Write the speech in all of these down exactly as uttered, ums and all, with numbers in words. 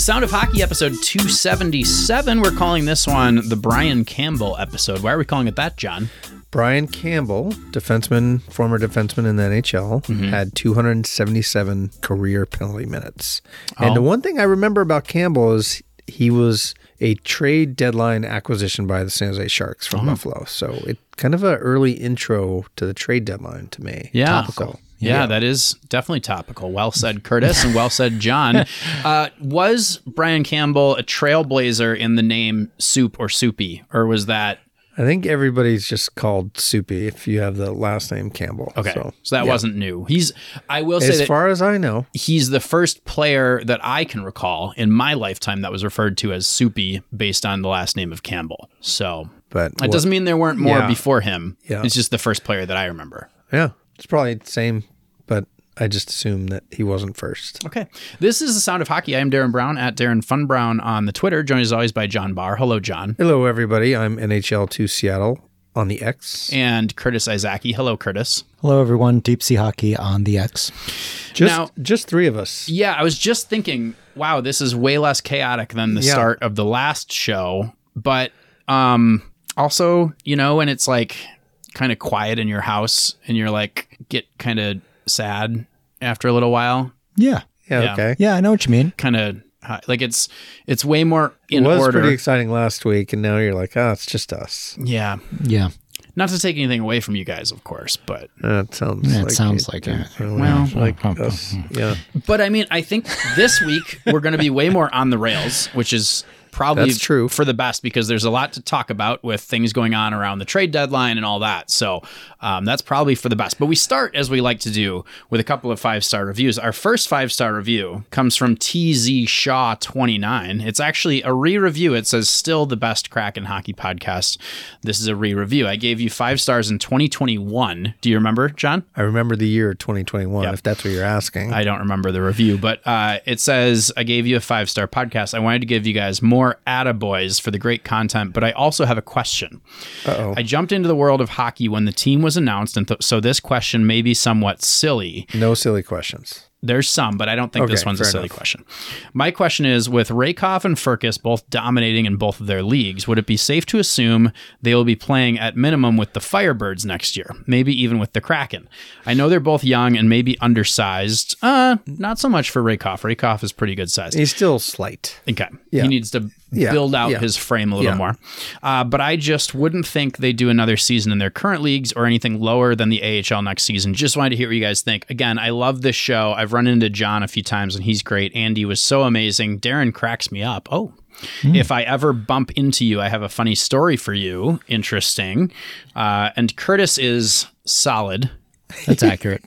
Sound of Hockey episode two seventy-seven. We're calling this one the Brian Campbell episode. Why are we calling it that, John? Brian Campbell, defenseman, former defenseman in the N H L, mm-hmm. had two hundred seventy-seven career penalty minutes. And oh. the one thing I remember about Campbell is he was a trade deadline acquisition by the San Jose Sharks from oh. Buffalo. So it kind of an early intro to the trade deadline to me. Yeah. Topical. Yeah, yeah, that is definitely topical. Well said, Curtis, and well said, John. Uh, was Brian Campbell a trailblazer in the name Soup or Soupy, or was that... I think everybody's just called Soupy if you have the last name Campbell. Okay, so, so that yeah. wasn't new. He's, I will say as that far as I know, he's the first player that I can recall in my lifetime that was referred to as Soupy based on the last name of Campbell. So but that what, doesn't mean there weren't more yeah. before him. Yeah. It's just the first player that I remember. Yeah, it's probably the same, but I just assumed that he wasn't first. Okay. This is The Sound of Hockey. I am Darren Brown at Darren Fun Brown on the Twitter, joined as always by John Barr. Hello, John. Hello, everybody. I'm N H L two Seattle on the X. And Curtis Izaki. Hello, Curtis. Hello, everyone. Deep Sea Hockey on the X. Just, now, just three of us. Yeah, I was just thinking, wow, this is way less chaotic than the yeah. start of the last show. But um, also, you know, when it's like kind of quiet in your house and you're like, get kind of sad after a little while. Yeah. Yeah, yeah. okay. Yeah, I know what you mean. Kind of like it's it's way more in order. It was order. pretty exciting last week, and now you're like, oh, it's just us. Yeah. Yeah. Not to take anything away from you guys, of course, but uh, it sounds yeah, like it sounds it, like it. Well, like us. Yeah. But I mean, I think this week we're going to be way more on the rails, which is probably That's true. for the best because there's a lot to talk about with things going on around the trade deadline and all that. So um, that's probably for the best. But we start, as we like to do, with a couple of five-star reviews. Our first five-star review comes from T Z Shaw twenty-nine. It's actually a re-review. It says, still the best Kraken hockey podcast. This is a re-review. I gave you five stars in twenty twenty-one. Do you remember, John? I remember the year twenty twenty-one, Yep. if that's what you're asking. I don't remember the review, but uh, it says, I gave you a five-star podcast. I wanted to give you guys more attaboys for the great content, but I also have a question. Uh-oh. I jumped into the world of hockey when the team was announced, and th- so this question may be somewhat silly. No silly questions. There's some, but I don't think Okay, this one's a fair silly enough. question. My question is, with Rakoff and Furcus both dominating in both of their leagues, would it be safe to assume they will be playing at minimum with the Firebirds next year, maybe even with the Kraken? I know they're both young and maybe undersized. Uh, not so much for Rakoff. Rakoff is pretty good size. He's still slight. Okay. Yeah. He needs to Yeah. build out Yeah. his frame a little Yeah. more. Uh, but I just wouldn't think they do another season in their current leagues or anything lower than the A H L next season. Just wanted to hear what you guys think. Again, I love this show. I've run into John a few times and he's great. Andy was so amazing. Darren cracks me up. Oh. Mm. If I ever bump into you, I have a funny story for you. Interesting. Uh, and Curtis is solid. That's accurate.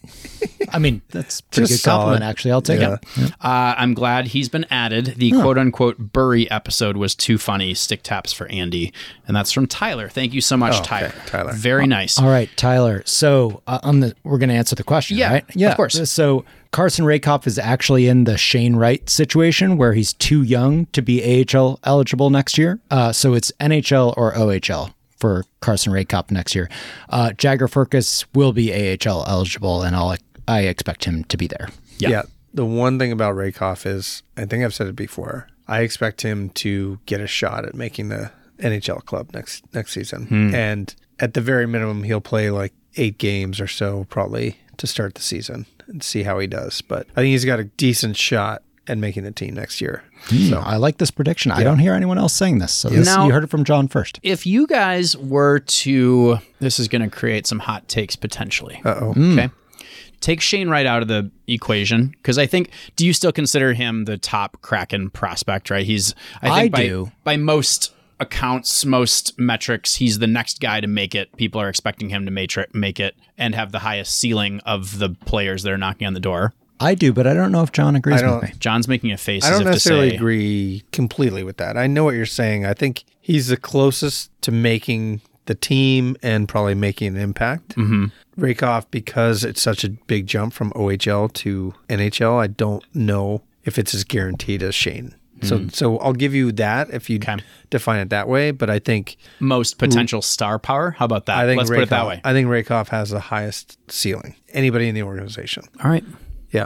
I mean, that's a pretty Just good compliment, solid. actually. I'll take Yeah. it. Yeah. Uh, I'm glad he's been added. The Huh. quote-unquote Burry episode was too funny. Stick taps for Andy. And that's from Tyler. Thank you so much, Oh, okay. Tyler. Tyler. Very nice. All right, Tyler. So uh, on the, we're going to answer the question, Yeah, right? of course. So Carson Rakoff is actually in the Shane Wright situation where he's too young to be A H L eligible next year. Uh, so it's N H L or O H L for Carson Rakoff next year. Uh, Jagger Furcus will be A H L eligible, and I'll, I expect him to be there. Yeah. Yeah. The one thing about Rakoff is, I think I've said it before, I expect him to get a shot at making the N H L club next next season. Hmm. And at the very minimum, he'll play like eight games or so probably to start the season and see how he does. But I think he's got a decent shot at making the team next year. Hmm, So I like this prediction. I don't hear anyone else saying this. So Yes. this, Now- you heard it from John first. If you guys were to, this is going to create some hot takes potentially. uh-oh. Okay. Take Shane Wright out of the equation because I think, do you still consider him the top Kraken prospect, right? He's, I think I by, do. by most accounts, most metrics, he's the next guy to make it. People are expecting him to matri- make it and have the highest ceiling of the players that are knocking on the door. I do, but I don't know if John agrees I don't- with me. John's making a face I as don't if to necessarily say, agree completely with that. I know what you're saying. I think he's the closest to making the team and probably making an impact. Mm-hmm. Rakoff, because it's such a big jump from O H L to N H L, I don't know if it's as guaranteed as Shane. So so I'll give you that if you Okay. define it that way. But I think most potential star power. How about that? I think Let's Rakoff, put it that way. I think Rakoff has the highest ceiling. Anybody in the organization. All right. Yeah.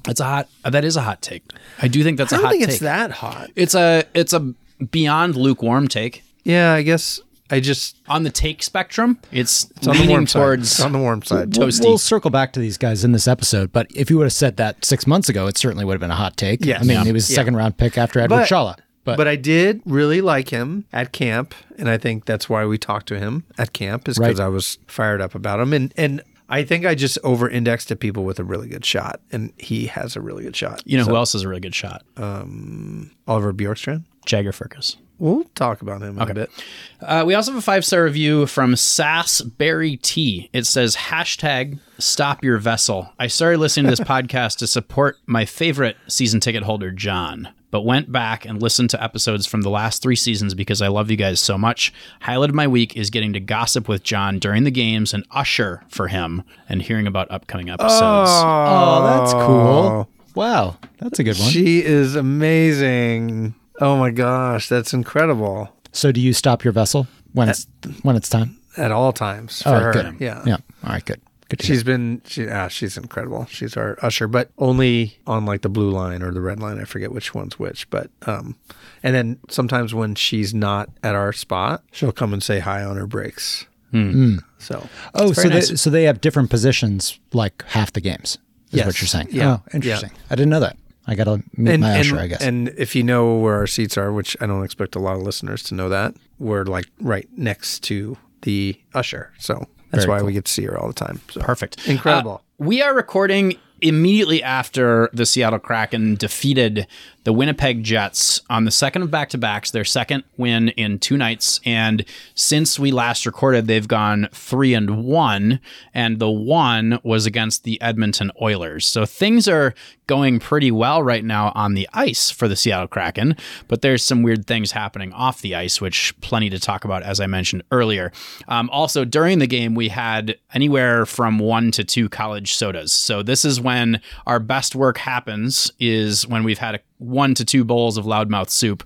That's a hot. That is a hot take. I do think that's I a don't hot think take. it's that hot. It's a it's a beyond lukewarm take. Yeah, I guess I just On the take spectrum, it's, it's on the leaning warm side. towards It's on the warm side. We'll, toasty. we'll circle back to these guys in this episode, but if you would have said that six months ago, it certainly would have been a hot take. Yes. I mean, Yeah. he was a Yeah. second round pick after Edward But- Shala. But, But I did really like him at camp, and I think that's why we talked to him at camp, is because Right. I was fired up about him. And and I think I just over-indexed to people with a really good shot, and he has a really good shot. You know So, who else has a really good shot? Oliver Bjorkstrand. Jagger Firkus. We'll talk about him in a bit. Uh, we also have a five-star review from Sassberry T. It says, hashtag stop your vessel. I started listening to this podcast to support my favorite season ticket holder, John, but went back and listened to episodes from the last three seasons because I love you guys so much. Highlight of my week is getting to gossip with John during the games and usher for him and hearing about upcoming episodes. oh, that's cool. Wow, that's a good one. She is amazing. Oh my gosh, that's incredible. So do you stop your vessel when it's when it's time? At all times for Oh, her. good. Yeah. Yeah. All right, good. Good to hear. She's been, she, ah, she's incredible. She's our usher, but only on like the blue line or the red line. I forget which one's which, but, um, and then sometimes when she's not at our spot, she'll come and say hi on her breaks. So, Oh, so very they, nice. so they have different positions like half the games, is Yes. what you're saying. Yeah. Oh, interesting. I didn't know that. I got to meet and, my and, usher, I guess. and if you know where our seats are, which I don't expect a lot of listeners to know that, we're like right next to the usher. So that's Very why cool. we get to see her all the time. So. Perfect. Incredible. Uh, we are recording immediately after the Seattle Kraken defeated the Winnipeg Jets on the second of back-to-backs, their second win in two nights. And since we last recorded, they've gone three and one, and the one was against the Edmonton Oilers. So things are going pretty well right now on the ice for the Seattle Kraken, but there's some weird things happening off the ice, which plenty to talk about, as I mentioned earlier. Um, also, during the game, we had anywhere from one to two college sodas. So this is when our best work happens, is when we've had a one to two bowls of loudmouth soup.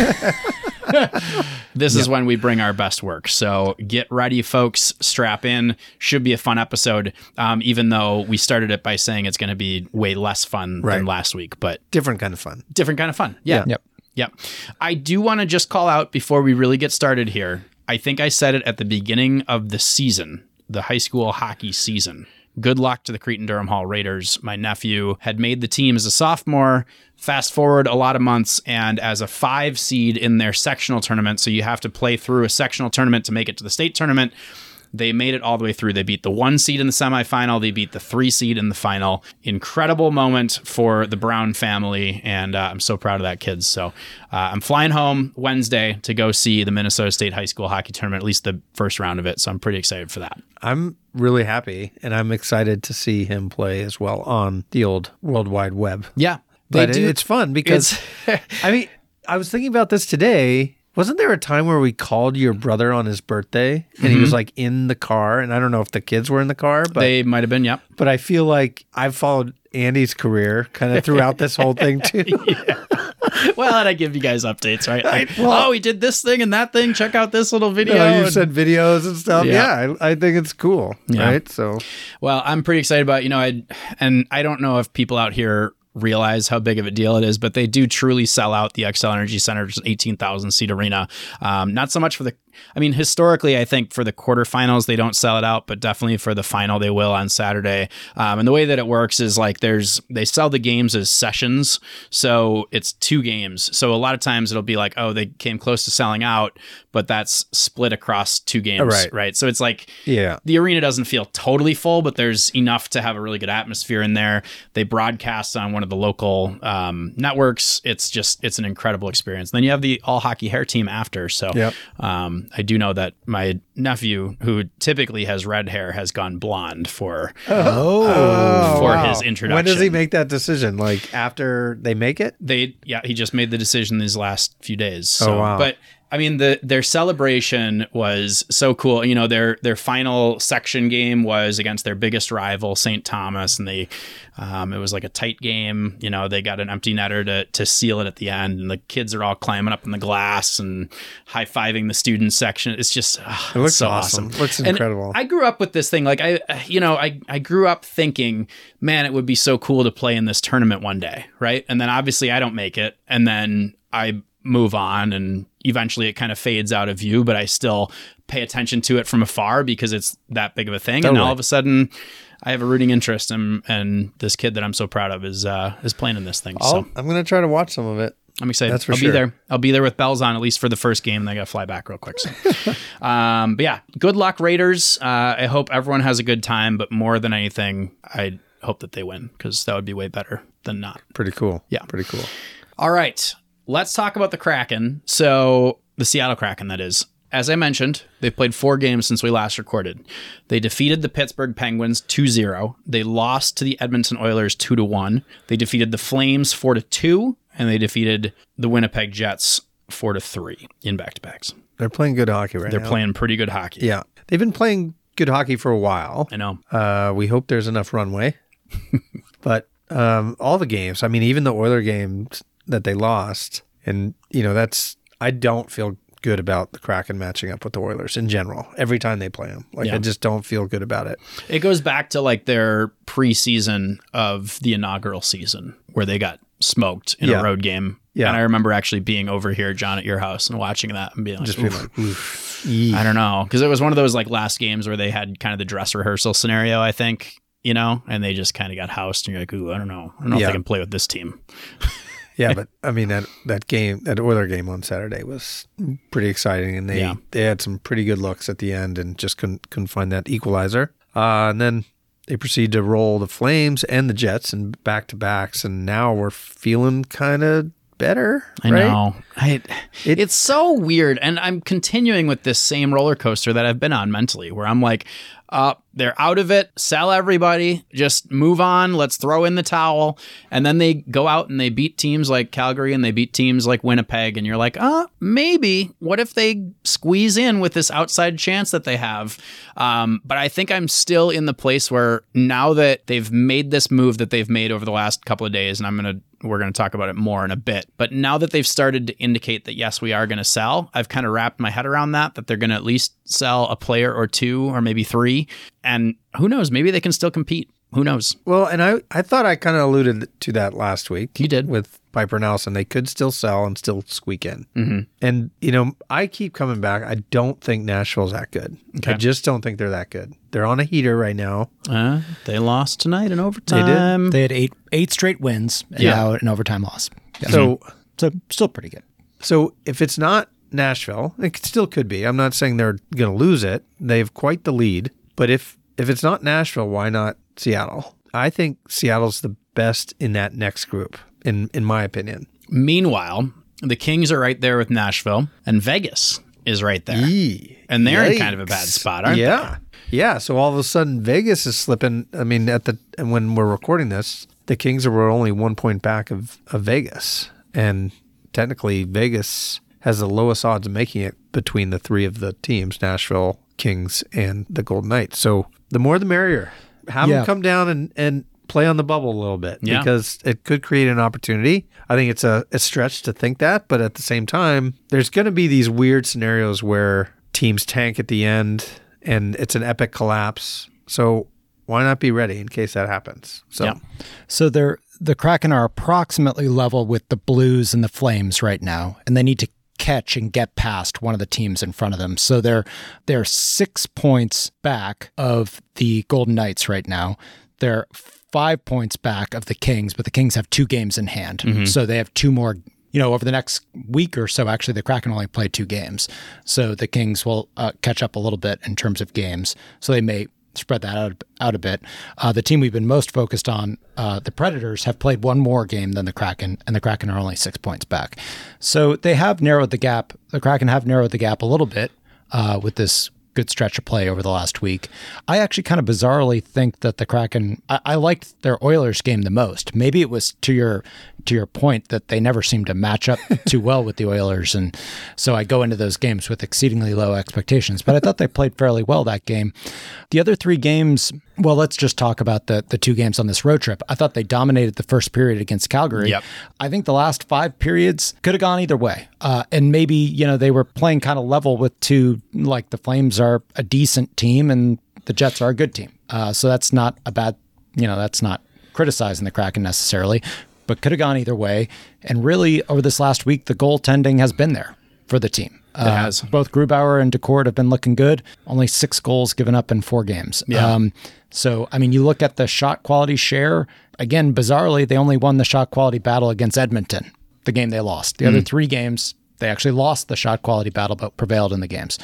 This is when we bring our best work. So get ready, folks. Strap in. Should be a fun episode, um, even though we started it by saying it's going to be way less fun Right. than last week, but Different kind of fun. different kind of fun. Yeah. Yep. Yep. I do want to just call out before we really get started here. I think I said it at the beginning of the season, the high school hockey season. Good luck to the Cretin-Durham Hall Raiders. My nephew had made the team as a sophomore. Fast forward a lot of months, and as a five seed in their sectional tournament, so you have to play through a sectional tournament to make it to the state tournament. They made it all the way through. They beat the one seed in the semifinal. They beat the three seed in the final. Incredible moment for the Brown family, and uh, I'm so proud of that kids. So uh, I'm flying home Wednesday to go see the Minnesota State High School Hockey Tournament, at least the first round of it. So I'm pretty excited for that. I'm really happy, and I'm excited to see him play as well on the old World Wide Web. Yeah, they But do. it's fun because, I mean, I was thinking about this today. Wasn't there a time where we called your brother on his birthday and he was like in the car? And I don't know if the kids were in the car, but they might have been. Yep. but I feel like I've followed Andy's career kind of throughout this whole thing too. Well, and I give you guys updates, right? Like, well- oh, we did this thing and that thing. Check out this little video. You know, you and- said videos and stuff. Yeah. Yeah, I, I think it's cool. Yeah. Right. So Well, I'm pretty excited about, you know, I and I don't know if people out here realize how big of a deal it is, but they do truly sell out the Xcel Energy Center's eighteen thousand seat arena. Um, not so much for the, I mean, historically, I think for the quarterfinals, they don't sell it out, but definitely for the final, they will on Saturday. Um, and the way that it works is like there's, they sell the games as sessions. So it's two games. So a lot of times it'll be like, oh, they came close to selling out, but that's split across two games. Right. Right. So it's like, yeah. the arena doesn't feel totally full, but there's enough to have a really good atmosphere in there. They broadcast on one of the local um, networks. It's just, it's an incredible experience. Then you have the all hockey hair team after. So Yep. um, I do know that my nephew, who typically has red hair, has gone blonde for Oh, for wow. his introduction. When does he make that decision? Like after they make it? They, yeah, he just made the decision these last few days. So, Oh, wow. But I mean, the their celebration was so cool. You know, their their final section game was against their biggest rival, Saint Thomas, and they um, it was like a tight game. You know, they got an empty netter to to seal it at the end, and the kids are all climbing up in the glass and high fiving the student section. It's just uh, It looks so awesome. awesome. Looks And incredible. I grew up with this thing. Like I, you know, I, I grew up thinking, man, it would be so cool to play in this tournament one day. Right. And then obviously I don't make it. And then I move on and eventually it kind of fades out of view, but I still pay attention to it from afar because it's that big of a thing. Totally. And all of a sudden I have a rooting interest and, and this kid that I'm so proud of is, uh, is playing in this thing. I'll, So I'm going to try to watch some of it. I'm excited. That's for I'll sure. be there. I'll be there with bells on, at least for the first game. And I got to fly back real quick. So, um, but yeah, good luck, Raiders. Uh, I hope everyone has a good time, but more than anything, I hope that they win because that would be way better than not. Pretty cool. Yeah. Pretty cool. All right. Let's talk about the Kraken. So the Seattle Kraken, that is. As I mentioned, they've played four games since we last recorded. They defeated the Pittsburgh Penguins two zero. They lost to the Edmonton Oilers two to one. They defeated the Flames four to two. And they defeated the Winnipeg Jets four to three in back-to-backs. They're playing good hockey right They're now. playing pretty good hockey. Yeah. They've been playing good hockey for a while. I know. Uh, we hope there's enough runway. But um, all the games, I mean, even the Oiler games that they lost, and, you know, that's, I don't feel good about the Kraken matching up with the Oilers in general. Every time they play them. Like, Yeah. I just don't feel good about it. It goes back to like their preseason of the inaugural season where they got smoked in Yeah. a road game. Yeah. And I remember actually being over here, John, at your house and watching that and being like, Just being "Oof." like, oof. Eek. I don't know. Because it was one of those like last games where they had kind of the dress rehearsal scenario, I think, you know, and they just kind of got housed. And you're like, ooh, I don't know. I don't know Yeah. if they can play with this team. Yeah, but I mean that that game, that Oiler game on Saturday was pretty exciting, and they Yeah. they had some pretty good looks at the end, and just couldn't couldn't find that equalizer. Uh, and then they proceed to roll the Flames and the Jets and back to backs, and now we're feeling kind of better. I right? know. I, It- it's so weird. And I'm continuing with this same roller coaster that I've been on mentally, where I'm like, uh, they're out of it. Sell everybody. Just move on. Let's throw in the towel. And then they go out and they beat teams like Calgary and they beat teams like Winnipeg. And you're like, uh, maybe. What if they squeeze in with this outside chance that they have? Um, but I think I'm still in the place where now that they've made this move that they've made over the last couple of days, and I'm going to we're going to talk about it more in a bit. But now that they've started to indicate that, yes, we are going to sell, I've kind of wrapped my head around that, that they're going to at least sell a player or two or maybe three. And who knows, maybe they can still compete. Who knows? Well, and I, I thought I kind of alluded to that last week. You did. With Piper Nelson. They could still sell and still squeak in. Mm-hmm. And, you know, I keep coming back. I don't think Nashville's that good. Okay. I just don't think they're that good. They're on a heater right now. Uh, they lost tonight in overtime. They had eight eight straight wins and Yeah. now an overtime loss. Yeah. So, So still pretty good. so if it's not Nashville, it still could be. I'm not saying they're going to lose it. They have quite the lead. But if, if it's not Nashville, why not Seattle? I think Seattle's the best in that next group, in in my opinion. Meanwhile, the Kings are right there with Nashville, and Vegas is right there. Yee. And they're in Yikes. kind of a bad spot, aren't yeah. Yeah. So all of a sudden, Vegas is slipping. I mean, at the and when we're recording this, the Kings were only one point back of, of Vegas, and technically, Vegas has the lowest odds of making it between the three of the teams: Nashville, Kings, and the Golden Knights. So the more, the merrier. Have Yeah. them come down and and play on the bubble a little bit, Yeah. because it could create an opportunity. I think it's a, a stretch to think that, but at the same time, there's going to be these weird scenarios where teams tank at the end and it's an epic collapse. So why not be ready in case that happens? So Yeah. So they're the Kraken are approximately level with the Blues and the Flames right now, and they need to catch and get past one of the teams in front of them. So they're they're six points back of the Golden Knights right now. They're five points back of the Kings, but the Kings have two games in hand. Mm-hmm. So they have two more, you know, over the next week or so. Actually, the Kraken only play two games. So the Kings will uh, catch up a little bit in terms of games. So they may spread that out, out a bit. Uh, the team we've been most focused on, uh, the Predators, have played one more game than the Kraken, and the Kraken are only six points back. So they have narrowed the gap. The Kraken have narrowed the gap a little bit uh, with this good stretch of play over the last week. I actually kind of bizarrely think that the Kraken, I, I liked their Oilers game the most. Maybe it was to your to your point, that they never seem to match up too well with the Oilers. And so I go into those games with exceedingly low expectations. But I thought they played fairly well that game. The other three games, well, let's just talk about the, the two games on this road trip. I thought they dominated the first period against Calgary. Yep. I think the last five periods could have gone either way. Uh, and maybe, you know, they were playing kind of level with two, like the Flames are a decent team and the Jets are a good team. Uh, so that's not a bad, you know, that's not criticizing the Kraken necessarily, but could have gone either way. And really, over this last week, the goaltending has been there for the team. It uh, has. Both Grubauer and Decord have been looking good. Only six goals given up in four games. Yeah. Um, so, I mean, you look at the shot quality share. Again, bizarrely, they only won the shot quality battle against Edmonton, the game they lost. The mm. other three games, they actually lost the shot quality battle, but prevailed in the games.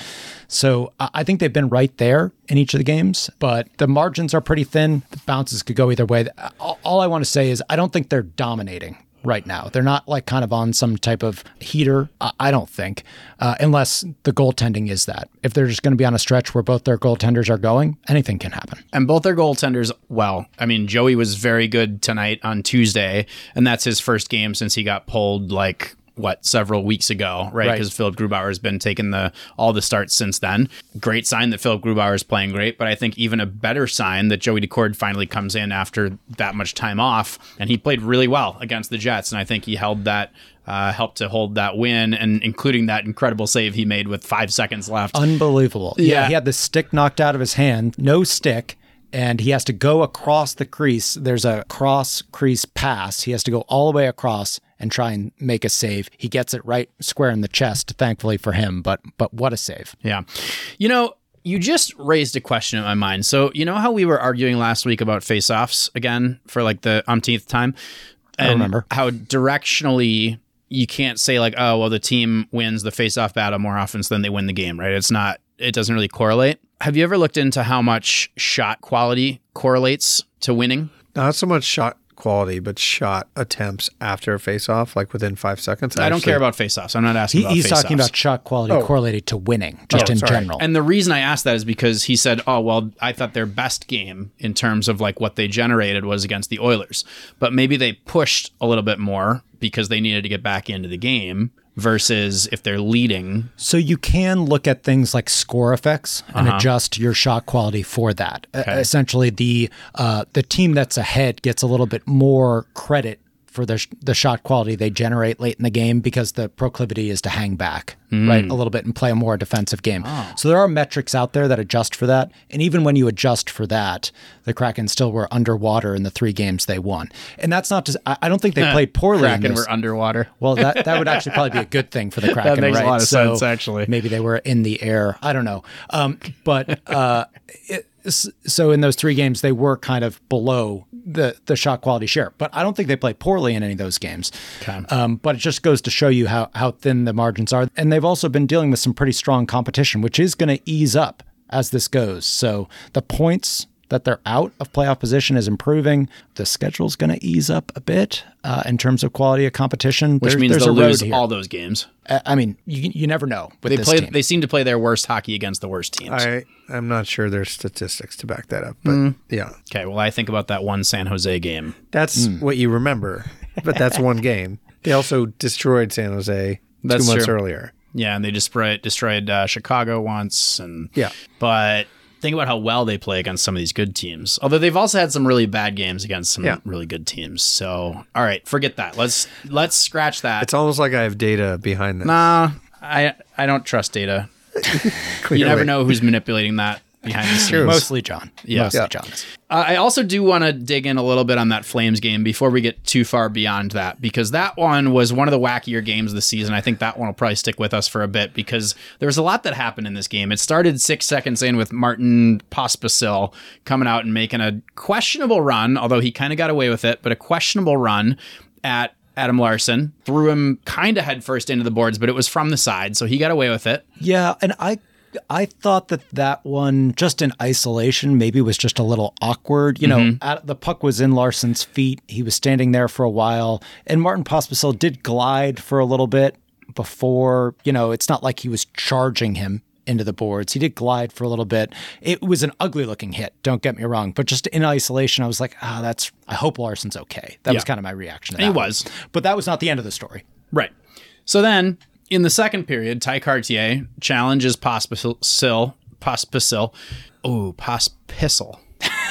So I think they've been right there in each of the games, but the margins are pretty thin. The bounces could go either way. All I want to say is I don't think they're dominating right now. They're not like kind of on some type of heater, I don't think, uh, unless the goaltending is that. If they're just going to be on a stretch where both their goaltenders are going, anything can happen. And both their goaltenders, well, I mean, Joey was very good tonight on Tuesday, and that's his first game since he got pulled like what, several weeks ago, right? Because right. Philip Grubauer has been taking the all the starts since then. Great sign that Philip Grubauer is playing great, but I think even a better sign that Joey Decord finally comes in after that much time off, and he played really well against the Jets, and I think he held that, uh, helped to hold that win, and including that incredible save he made with five seconds left. Unbelievable. Yeah, yeah he had the stick knocked out of his hand, no stick, and he has to go across the crease. There's a cross crease pass. He has to go all the way across and try and make a save. He gets it right square in the chest, thankfully for him, but but what a save. Yeah. You know, you just raised a question in my mind. So, you know how we were arguing last week about face-offs again for like the umpteenth time? And I remember. How directionally you can't say like, oh, well, the team wins the face-off battle more often than they win the game, right? It's not, it doesn't really correlate. Have you ever looked into how much shot quality correlates to winning? Not so much shot quality, but shot attempts after a face-off, like within five seconds. I, I don't actually, care about face-offs. I'm not asking he, about he's face-offs. He's talking about shot quality oh. correlated to winning, just oh, in sorry. general. And the reason I asked that is because he said, oh, well, I thought their best game in terms of like what they generated was against the Oilers. But maybe they pushed a little bit more because they needed to get back into the game versus if they're leading. So you can look at things like score effects and uh-huh. adjust your shot quality for that. Okay. Uh, essentially, the uh, the team that's ahead gets a little bit more credit for the, sh- the shot quality they generate late in the game because the proclivity is to hang back, mm. right, a little bit and play a more defensive game. Oh. So there are metrics out there that adjust for that. And even when you adjust for that, the Kraken still were underwater in the three games they won. And that's not to, I, I don't think they played poorly. Kraken in this. were underwater. Well, that, that would actually probably be a good thing for the Kraken, that makes right? a lot of so sense, actually. Maybe they were in the air. I don't know. Um, but uh, it, so in those three games, they were kind of below the the shot quality share, but I don't think they played poorly in any of those games. Okay. Um, but it just goes to show you how how thin the margins are, and they've also been dealing with some pretty strong competition, which is going to ease up as this goes. So the points that they're out of playoff position is improving. The schedule's going to ease up a bit uh, in terms of quality of competition. Which there, means there's they'll a road lose here. all those games. I mean, you you never know with they this play. team. They seem to play their worst hockey against the worst teams. I, I'm not sure there's statistics to back that up, but mm. yeah. Okay, well, I think about that one San Jose game. That's mm. what you remember, but that's one game. They also destroyed San Jose that's two months true. earlier. Yeah, and they destroyed, destroyed uh, Chicago once. and Yeah. But think about how well they play against some of these good teams. Although they've also had some really bad games against some yeah. really good teams. So, all right, forget that. Let's let's scratch that. It's almost like I have data behind this. Nah, I I don't trust data. You never know who's manipulating that behind the scenes. Mostly John. Yeah. Mostly yeah. John. Uh, I also do want to dig in a little bit on that Flames game before we get too far beyond that, because that one was one of the wackier games of the season. I think that one will probably stick with us for a bit because there was a lot that happened in this game. It started six seconds in with Martin Pospisil coming out and making a questionable run, although he kind of got away with it, but a questionable run at Adam Larson, threw him kind of headfirst into the boards, but it was from the side, so he got away with it. Yeah, and I I thought that that one, just in isolation, maybe was just a little awkward. You know, mm-hmm. at, the puck was in Larson's feet. He was standing there for a while, and Martin Pospisil did glide for a little bit before, you know, it's not like he was charging him into the boards. He did glide for a little bit. It was an ugly looking hit, don't get me wrong, but just in isolation, I was like, ah, oh, that's, I hope Larson's okay. That yeah. was kind of my reaction to that. He was. One. But that was not the end of the story. Right. So then in the second period, Ty Cartier challenges Pospisil, Pospisil, oh, Pospisil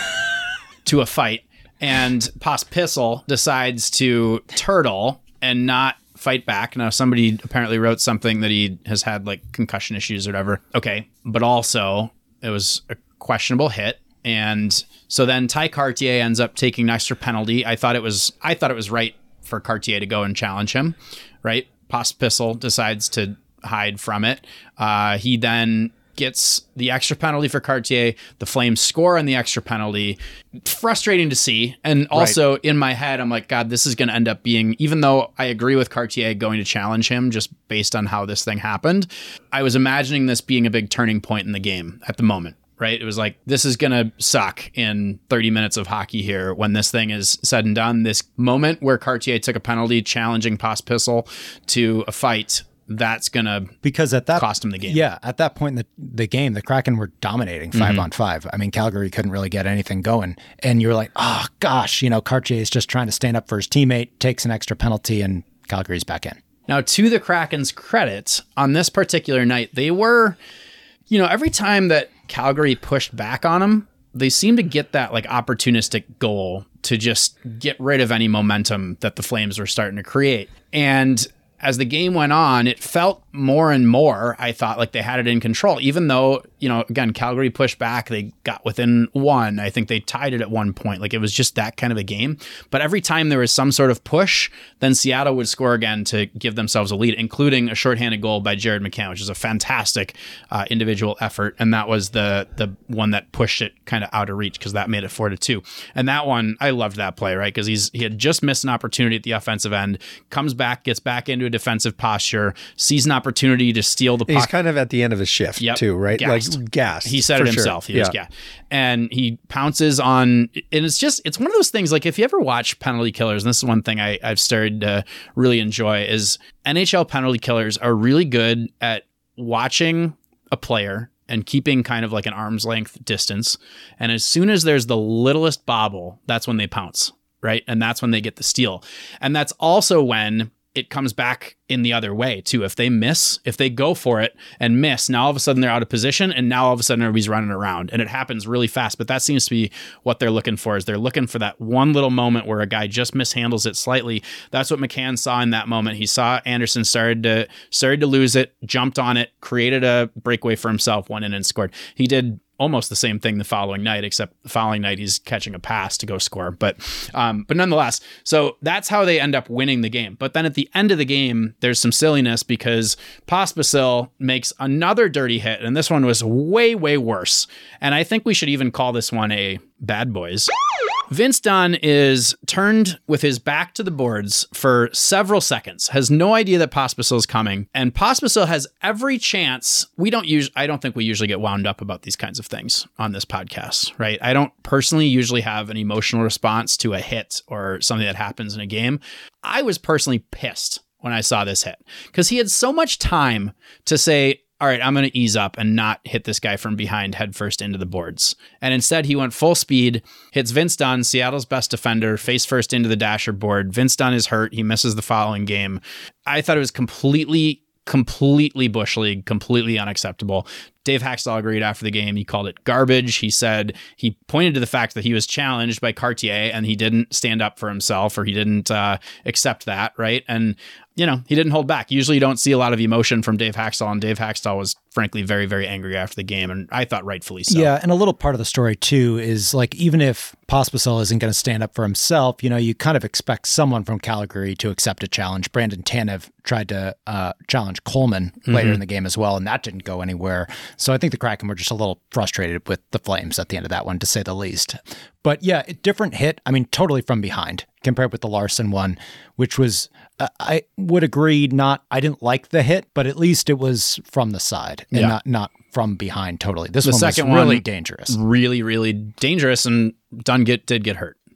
to a fight. And Pospisil decides to turtle and not fight back. Now, somebody apparently wrote something that he has had like concussion issues or whatever. Okay. But also it was a questionable hit. And so then Ty Cartier ends up taking an extra penalty. I thought it was, I thought it was right for Cartier to go and challenge him, right? Pospisil decides to hide from it. Uh, he then gets the extra penalty for Cartier. The Flames score on the extra penalty. Frustrating to see. And also right. in my head, I'm like, God, this is going to end up being, even though I agree with Cartier going to challenge him just based on how this thing happened, I was imagining this being a big turning point in the game at the moment. Right? It was like, this is going to suck in thirty minutes of hockey here when this thing is said and done. This moment where Cartier took a penalty challenging Pospisil to a fight, that's going to because at that cost him the game. Yeah. At that point in the, the game, the Kraken were dominating five mm-hmm. on five. I mean, Calgary couldn't really get anything going. And you're like, oh, gosh, you know, Cartier is just trying to stand up for his teammate, takes an extra penalty, and Calgary's back in. Now, to the Kraken's credit, on this particular night, they were, you know, every time that Calgary pushed back on them, they seemed to get that like opportunistic goal to just get rid of any momentum that the Flames were starting to create. And as the game went on, it felt more and more, I thought, like they had it in control, even though, you know, again, Calgary pushed back. They got within one. I think they tied it at one point. Like it was just that kind of a game. But every time there was some sort of push, then Seattle would score again to give themselves a lead, including a shorthanded goal by Jared McCann, which is a fantastic uh, individual effort. And that was the the one that pushed it kind of out of reach because that made it four to two. And that one, I loved that play, right? Because he's he had just missed an opportunity at the offensive end, comes back, gets back into a defensive posture, sees an opportunity to steal the puck. He's kind of at the end of his shift yep. too, right? Gassed. Like gassed. He said it himself. Sure. He yeah. was gassed. And he pounces on, and it's just, it's one of those things, like if you ever watch Penalty Killers, and this is one thing I, I've started to really enjoy, is N H L Penalty Killers are really good at watching a player and keeping kind of like an arm's length distance. And as soon as there's the littlest bobble, that's when they pounce, right? And that's when they get the steal. And that's also when it comes back in the other way too. If they miss, if they go for it and miss, now all of a sudden they're out of position, and now all of a sudden everybody's running around, and it happens really fast. But that seems to be what they're looking for, is they're looking for that one little moment where a guy just mishandles it slightly. That's what McCann saw in that moment. He saw Anderson started to started to lose it, jumped on it, created a breakaway for himself, went in and scored. He did almost the same thing the following night, except the following night he's catching a pass to go score. But um, but nonetheless, so that's how they end up winning the game. But then at the end of the game, there's some silliness because Pospisil makes another dirty hit, and this one was way, way worse. And I think we should even call this one a bad boys. Vince Dunn is turned with his back to the boards for several seconds, has no idea that Pospisil is coming, and Pospisil has every chance. We don't use, I don't think we usually get wound up about these kinds of things on this podcast, right? I don't personally usually have an emotional response to a hit or something that happens in a game. I was personally pissed when I saw this hit because he had so much time to say, all right, I'm going to ease up and not hit this guy from behind headfirst into the boards. And instead, he went full speed, hits Vince Dunn, Seattle's best defender, face first into the dasher board. Vince Dunn is hurt. He misses the following game. I thought it was completely, completely Bush League, completely unacceptable. Dave Haxtell agreed after the game. He called it garbage. He said he pointed to the fact that he was challenged by Cartier and he didn't stand up for himself, or he didn't uh, accept that, right? And you know, he didn't hold back. Usually you don't see a lot of emotion from Dave Haxtell, and Dave Haxtell was frankly very, very angry after the game, and I thought rightfully so. Yeah, and a little part of the story too is like, even if Pospisil isn't going to stand up for himself, you know, you kind of expect someone from Calgary to accept a challenge. Brandon Tanev tried to uh, challenge Coleman mm-hmm. later in the game as well, and that didn't go anywhere. So I think the Kraken were just a little frustrated with the Flames at the end of that one, to say the least. But yeah, different hit. I mean, totally from behind compared with the Larson one, which was, uh, I would agree, not, I didn't like the hit, but at least it was from the side and yeah. not, not from behind totally. This the one second was really one, dangerous. Really, really dangerous, and Dunn get, did get hurt.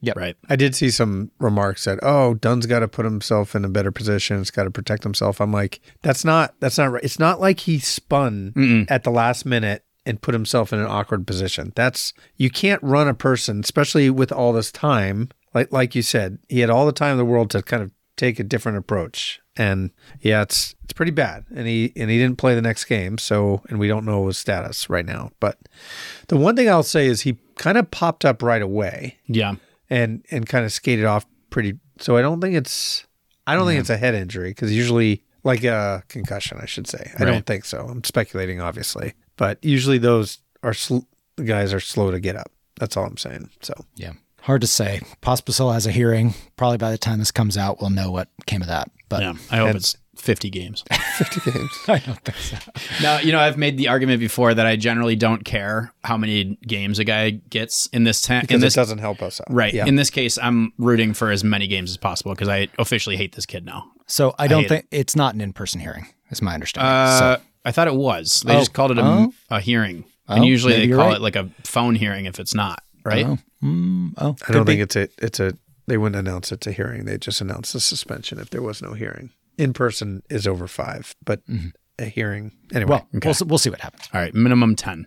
Yep. Right. I did see some remarks that, oh, Dunn's got to put himself in a better position. He's got to protect himself. I'm like, that's not, that's not right. It's not like he spun Mm-mm. at the last minute and put himself in an awkward position. That's, you can't run a person, especially with all this time. Like, like you said, he had all the time in the world to kind of take a different approach. And yeah, it's, it's pretty bad. And he, and he didn't play the next game. So, and we don't know his status right now, but the one thing I'll say is he kind of popped up right away. Yeah. And, and kind of skated off pretty. So I don't think it's, I don't yeah. think it's a head injury, because usually, like a concussion, I should say. I right. don't think so. I'm speculating, obviously, but usually those are sl- the guys are slow to get up. That's all I'm saying. So yeah, hard to say. Pospisil has a hearing. Probably by the time this comes out, we'll know what came of that. But yeah, I hope and, it's fifty games. fifty games. I don't think so. Now, you know, I've made the argument before that I generally don't care how many games a guy gets in this ten. Because in this, it doesn't help us out. Right. Yeah. In this case, I'm rooting for as many games as possible because I officially hate this kid now. So I don't I think it. it's not an in-person hearing, is my understanding. Uh, so. I thought it was. They Oh. just called it a, Oh. a hearing. Oh, And usually maybe they you're call right. it like a phone hearing if it's not, right? Oh, mm, oh I don't could be. think it's a, it's a, they wouldn't announce it's a hearing. They just announce the suspension if there was no hearing. In person is over five, but mm-hmm. a hearing, anyway. Well, Okay. we'll, s- we'll see what happens. All right. Minimum ten.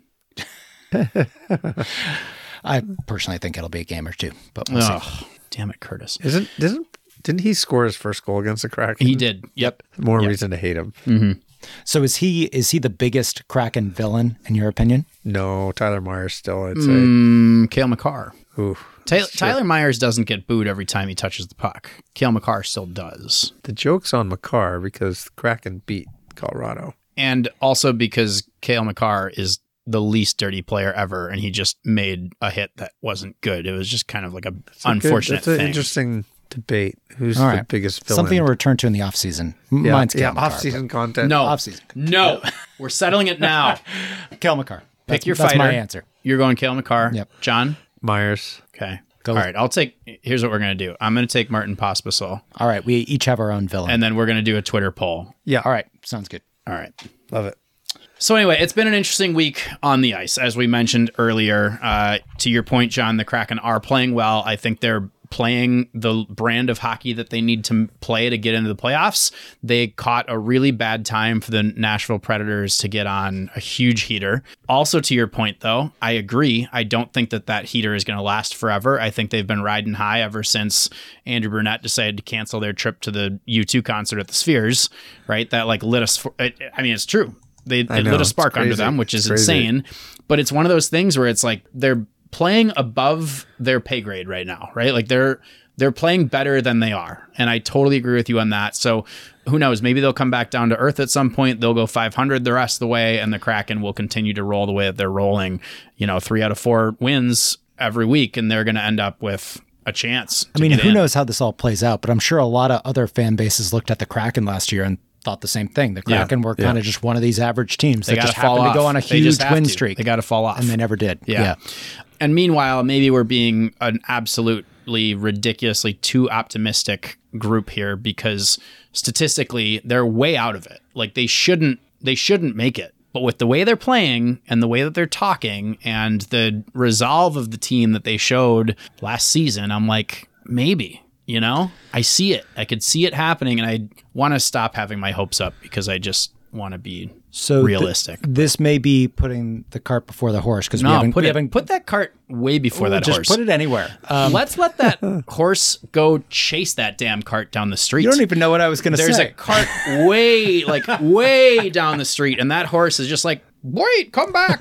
I personally think it'll be a game or two, but we'll see. Oh, damn it, Curtis. Isn't, didn't, didn't he score his first goal against the Kraken? He did. Yep. More Yep. reason to hate him. Mm-hmm. So is he is he the biggest Kraken villain in your opinion? No, Tyler Myers still, I'd say. Mm, Cale McCarr. Ooh, Ta- shit. Tyler Myers doesn't get booed every time he touches the puck. Cale McCarr still does. The joke's on McCarr because the Kraken beat Colorado. And also because Cale McCarr is the least dirty player ever, and he just made a hit that wasn't good. It was just kind of like a It's a good- unfortunate That's an thing. interesting debate. Who's All the right. biggest villain? Something to return to in the offseason. yeah, Mine's yeah, Cale McCarr. off-season content. no, Offseason. no, we're settling it now. but Cale McCarr. Pick That's, your that's fighter. my answer. You're going Cale McCarr. Yep. John. Myers. Okay. Go All with- right. I'll take. Here's what we're gonna do. I'm gonna take Martin Pospisil, All right, we each have our own villain. and then we're gonna do a Twitter poll. Yeah, All right, sounds good. All right. love it. So anyway, it's been an interesting week on the ice, as we mentioned earlier. Uh, to your point, John, the Kraken are playing well. I think they're playing the brand of hockey that they need to play to get into the playoffs. They caught a really bad time for the Nashville Predators to get on a huge heater. Also, to your point, though, I agree. I don't think that that heater is going to last forever. I think they've been riding high ever since Andrew Burnett decided to cancel their trip to the U two concert at the Spheres, right? That like lit us. I mean, it's true. They it I know, lit a it's spark under crazy. them, which is It's crazy. insane. But it's one of those things where it's like they're playing above their pay grade right now, right? Like they're they're playing better than they are. And I totally agree with you on that. So who knows? Maybe they'll come back down to earth at some point. They'll go five hundred the rest of the way, and the Kraken will continue to roll the way that they're rolling, you know, three out of four wins every week, and they're going to end up with a chance. I mean, who knows how this all plays out, but I'm sure a lot of other fan bases looked at the Kraken last year and thought the same thing. The Yeah. Kraken were kind of just one of these average teams They that got just to fall happened off. to go on a They huge just have win to. streak. They got to fall off. and they never did. Yeah. Yeah. And meanwhile, maybe we're being an absolutely ridiculously too optimistic group here because statistically they're way out of it. Like they shouldn't they shouldn't make it. But with the way they're playing and the way that they're talking and the resolve of the team that they showed last season, I'm like, maybe, you know? I see it. I could see it happening, and I want to stop having my hopes up because I just want to be So th- realistic. this may be putting the cart before the horse because we No, haven't, put we it, haven't put that cart way before that just horse. put it anywhere. Um, Let's let that horse go chase that damn cart down the street. you don't even know what I was going to say. There's a cart way, like way down the street, and that horse is just like, wait, come back.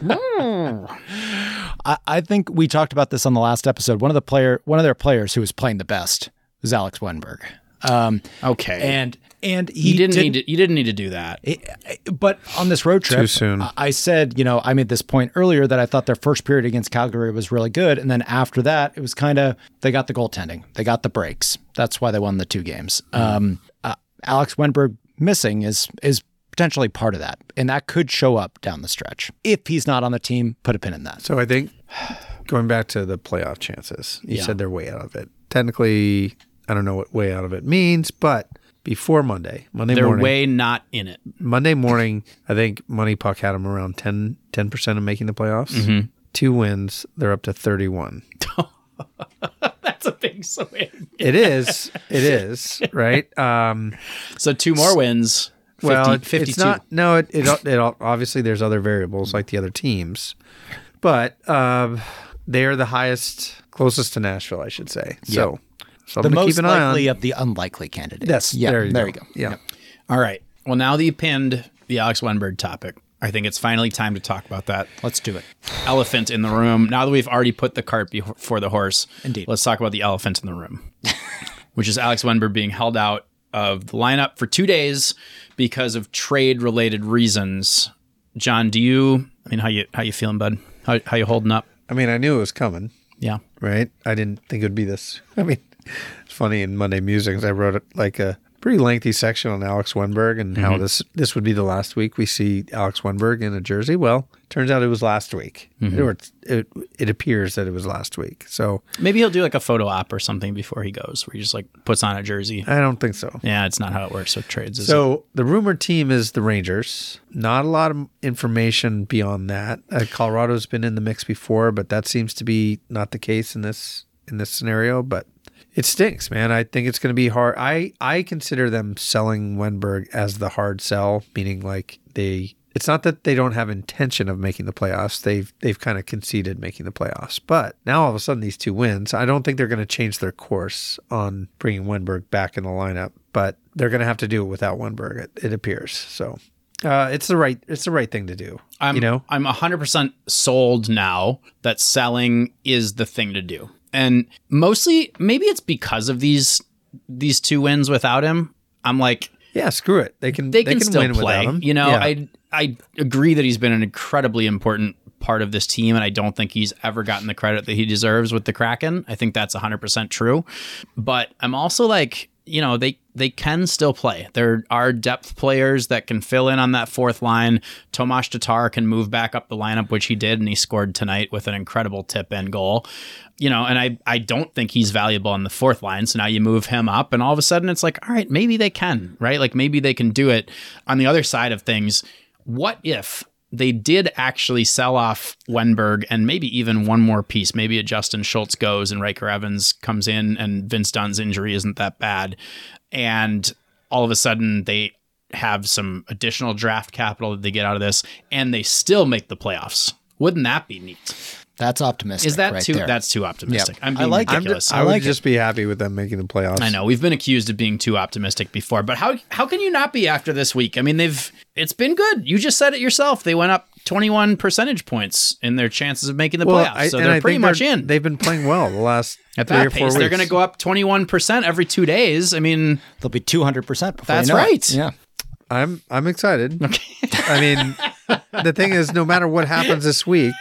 I, I think we talked about this on the last episode. One of the player, one of their players who was playing the best was Alex Wenberg. Um, Okay, and and he you didn't did- need to. You didn't need to do that. It- but on this road trip, Too soon. I- I said, you know, I made this point earlier that I thought their first period against Calgary was really good. And then after that, it was kind of, they got the goaltending, they got the breaks. That's why they won the two games. Um, uh, Alex Wenberg missing is, is potentially part of that. And that could show up down the stretch. If he's not on the team, put a pin in that. So I think going back to the playoff chances, you Yeah. said they're way out of it. Technically, I don't know what way out of it means, but before Monday, Monday They're morning, way not in it. Monday morning, I think Money Puck had them around ten percent of making the playoffs. Mm-hmm. Two wins, they're up to thirty-one. That's That's a big swing. It is. It is. Right. Um, So two more wins. fifty, well, it, fifty-two. it's not. No, it, it, it. Obviously, there's other variables like the other teams, but uh, they are the highest, closest to Nashville, I should say. So, so I'm The gonna most keep an eye on. likely of the unlikely candidates. That's yeah, there. You there go. you go. Yeah. All right. Well, now that you pinned the Alex Wenberg topic, I think it's finally time to talk about that Let's do it. elephant in the room. Now that we've already put the cart before the horse, Indeed. let's talk about the elephant in the room, which is Alex Wenberg being held out of the lineup for two days because of trade-related reasons. John, do you? I mean, how you how you feeling, bud? How how you holding up? I mean, I knew it was coming. Yeah. Right. I didn't think it would be this. I mean, it's funny in Monday Musings, I wrote like a pretty lengthy section on Alex Wenberg and how this this would be the last week we see Alex Wenberg in a jersey. Well, turns out it was last week. Or it, it it appears that it was last week. So Maybe he'll do like a photo op or something before he goes, where he just like puts on a jersey. I don't think so. Yeah, it's not how it works with trades. Is it? So the rumored team is the Rangers. Not a lot of information beyond that. Uh, Colorado's been in the mix before, but that seems to be not the case in this in this scenario. But it stinks, man. I think it's going to be hard. I, I consider them selling Wenberg as the hard sell, meaning like they. It's not that they don't have intention of making the playoffs. They've they've kind of conceded making the playoffs. But now all of a sudden these two wins, I don't think they're going to change their course on bringing Wenberg back in the lineup. But they're going to have to do it without Wenberg, it, it appears. So uh, it's the right it's the right thing to do. I'm, you know, I'm one hundred percent sold now that selling is the thing to do. And mostly, maybe it's because of these these two wins without him. I'm like, yeah, screw it. They can they can, still win play. without him. You know, Yeah. I I agree that he's been an incredibly important part of this team, and I don't think he's ever gotten the credit that he deserves with the Kraken. I think that's one hundred percent true. But I'm also like, you know, they they can still play. There are depth players that can fill in on that fourth line. Tomas Tatar can move back up the lineup, which he did, and he scored tonight with an incredible tip-in goal. You know, and I, I don't think he's valuable on the fourth line. So now you move him up, and all of a sudden it's like, all right, maybe they can, right? Like maybe they can do it. On the other side of things, what if they did actually sell off Wenberg and maybe even one more piece? Maybe a Justin Schultz goes and Riker Evans comes in and Vince Dunn's injury isn't that bad. And all of a sudden they have some additional draft capital that they get out of this and they still make the playoffs. Wouldn't that be neat? That's optimistic. Is that right too? there. That's too optimistic. Yep. I'm I being like it. I'm ridiculous. just, I, I would like it. just be happy with them making the playoffs. I know we've been accused of being too optimistic before, but how how can you not be after this week? I mean, they've it's been good. You just said it yourself. They went up twenty-one percentage points in their chances of making the Well, playoffs, I- so and they're I pretty think much they're- in. They've been playing well the last At three that or four pace, weeks. they're going to go up twenty-one percent every two days. I mean, They'll be two hundred percent before That's you know it. right. Yeah. I'm I'm excited. I mean, the thing is, no matter what happens this week,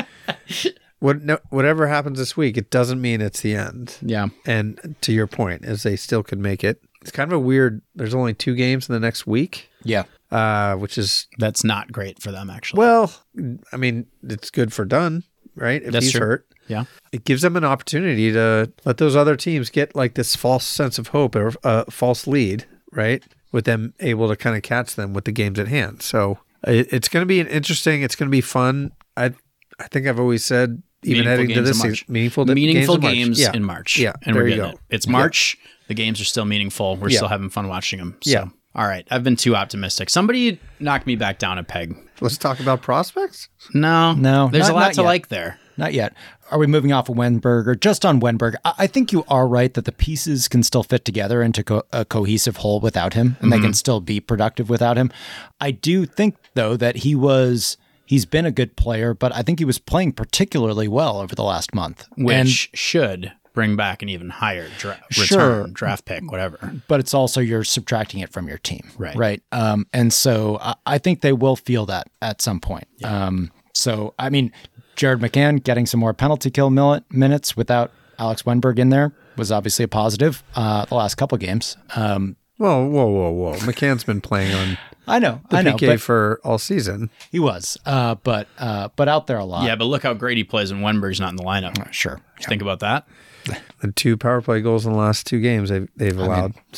what no, whatever happens this week, it doesn't mean it's the end. yeah. And to your point, as they still could make it, it's kind of a weird. There's only two games in the next week, Yeah. uh, which is That's not great for them, actually. well, I mean, it's good for Dunn, right? If That's he's true. hurt, yeah. it gives them an opportunity to let those other teams get like this false sense of hope or a false lead, right? With them able to kind of catch them with the games at hand. So it, it's going to be an interesting. It's going to be fun. I I think I've always said, even Meaningful heading to games this in season, March. meaningful, meaningful games, games, in March. in March. Yeah, and there we're you getting go. it. It's Yeah. March. The games are still meaningful. We're Yeah. still having fun watching them. So. Yeah. All right. I've been too optimistic. Somebody knock me back down a peg. Let's talk about prospects. No. No, There's not- a lot not to yet. like there. Not yet. Are we moving off of Wenberg or just on Wenberg? I I think you are right that the pieces can still fit together into co- a cohesive whole without him, and they can still be productive without him. I do think, though, that he was, he's been a good player, but I think he was playing particularly well over the last month. Which And, should bring back an even higher dra- return, Sure. draft pick, whatever. but it's also you're subtracting it from your team. Right. Right. Um, and so I, I think they will feel that at some point. Um, so, I mean, Jared McCann getting some more penalty kill mil- minutes without Alex Wenberg in there was obviously a positive uh, the last couple games. Um, Whoa, whoa, whoa, whoa! McCann's been playing on I know, the I know, P K but for all season. he was, uh, but uh, but out there a lot. Yeah, but look how great he plays when Wenberg's not in the lineup. Sure. Just think about that. The two power play goals in the last two games they've they've allowed. so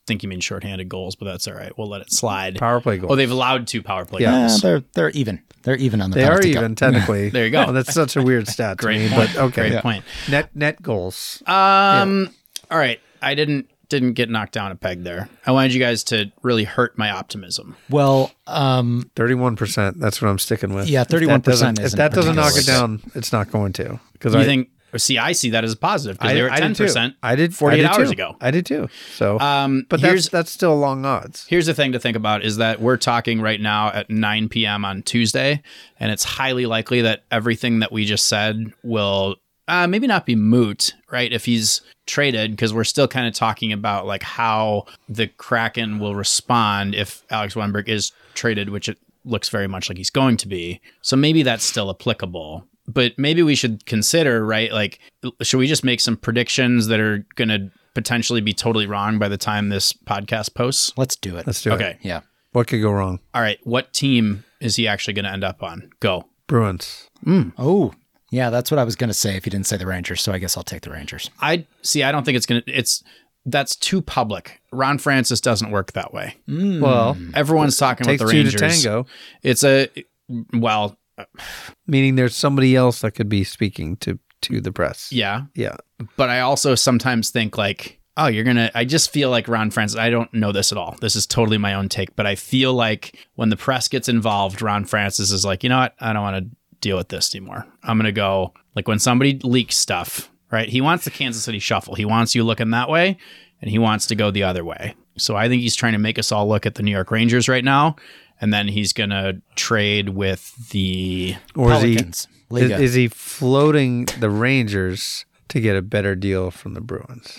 think you mean shorthanded goals, but that's all right. We'll let it slide. Power play goals. Oh, they've allowed two power play Yeah. Eh, goals. they're they're even. They're even on the They are penalty even kill. technically. There you go. Oh, that's such a weird stat to Great me, point. but okay. Great point. Net net goals. Um. All right. I didn't didn't get knocked down a peg there. I wanted you guys to really hurt my optimism. Well, um, Thirty-one percent. That's what I'm sticking with. Yeah, If that thirty-one percent doesn't- If isn't that doesn't knock it particularly down, it's not going to. Because You I think? See, I see that as a positive because I, they were at I ten did too. percent. I did forty-eight I did hours too. ago. I did too. So, Um, but here's that's that's still long odds. Here's the thing to think about is that we're talking right now at nine p.m. on Tuesday, and it's highly likely that everything that we just said will uh, maybe not be moot, right? If he's traded, because we're still kind of talking about like how the Kraken will respond if Alex Wennberg is traded, which it looks very much like he's going to be. So maybe that's still applicable. But maybe we should consider, right? Like, should we just make some predictions that are going to potentially be totally wrong by the time this podcast posts? let's do it. Let's do it. Okay. Yeah. What could go wrong? All right. What team is he actually going to end up on? Go. Bruins. Oh, yeah. That's what I was going to say if you didn't say the Rangers. So I guess I'll take the Rangers. I see. I don't think it's going to, it's, that's too public. Ron Francis doesn't work that way. Well, Everyone's talking about takes the two Rangers. to tango. It's a, well, Meaning there's somebody else that could be speaking to to the press. yeah. Yeah. But I also sometimes think like, oh, you're going to, I just feel like Ron Francis, I don't know this at all. This is totally my own take, but I feel like when the press gets involved, Ron Francis is like, you know what? I don't want to deal with this anymore. I'm going to go, like when somebody leaks stuff, right? He wants the Kansas City shuffle. He wants you looking that way and he wants to go the other way. So I think he's trying to make us all look at the New York Rangers right now. And then he's going to trade with the, Or is he Pelicans. is, Liga. is he floating the Rangers to get a better deal from the Bruins?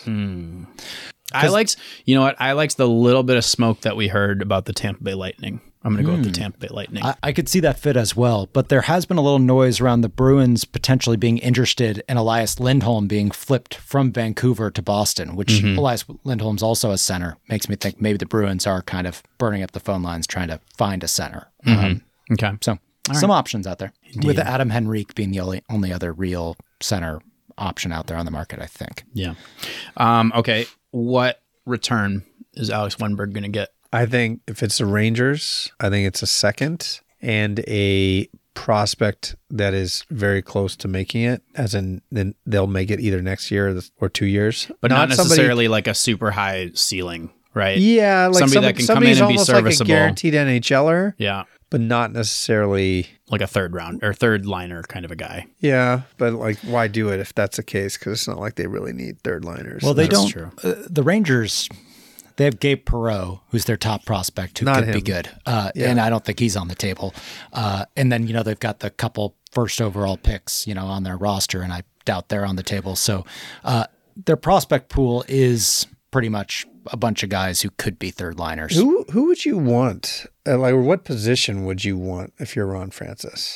I liked, you know what? I liked the little bit of smoke that we heard about the Tampa Bay Lightning. I'm going to go with the Tampa Bay Lightning. I, I could see that fit as well, but there has been a little noise around the Bruins potentially being interested in Elias Lindholm being flipped from Vancouver to Boston, which Elias Lindholm's also a center. Makes me think maybe the Bruins are kind of burning up the phone lines trying to find a center. Um, okay. so some options out there, with Adam Henrique being the only only other real center option out there on the market, I think. Yeah. Um, okay. What return is Alex Wennberg going to get? I think if it's the Rangers, I think it's a second and a prospect that is very close to making it, as in then they'll make it either next year or, the, or two years. But not, somebody- necessarily like a super high ceiling, right? Yeah, like Somebody some- that can come somebody's in and be almost serviceable. like a guaranteed NHLer, Yeah. but not necessarily. Like a third round or third liner kind of a guy. Yeah, but like, why do it if that's the case? Because it's not like they really need third liners. Well, they That's don't. true. Uh, the Rangers, they have Gabe Perreault, who's their top prospect, who Not could him. be good, uh, Yeah. and I don't think he's on the table. Uh, and then you know they've got the couple first overall picks, you know, on their roster, and I doubt they're on the table. So uh, their prospect pool is pretty much a bunch of guys who could be third liners. Who who would you want? Uh, like, what position would you want if you're Ron Francis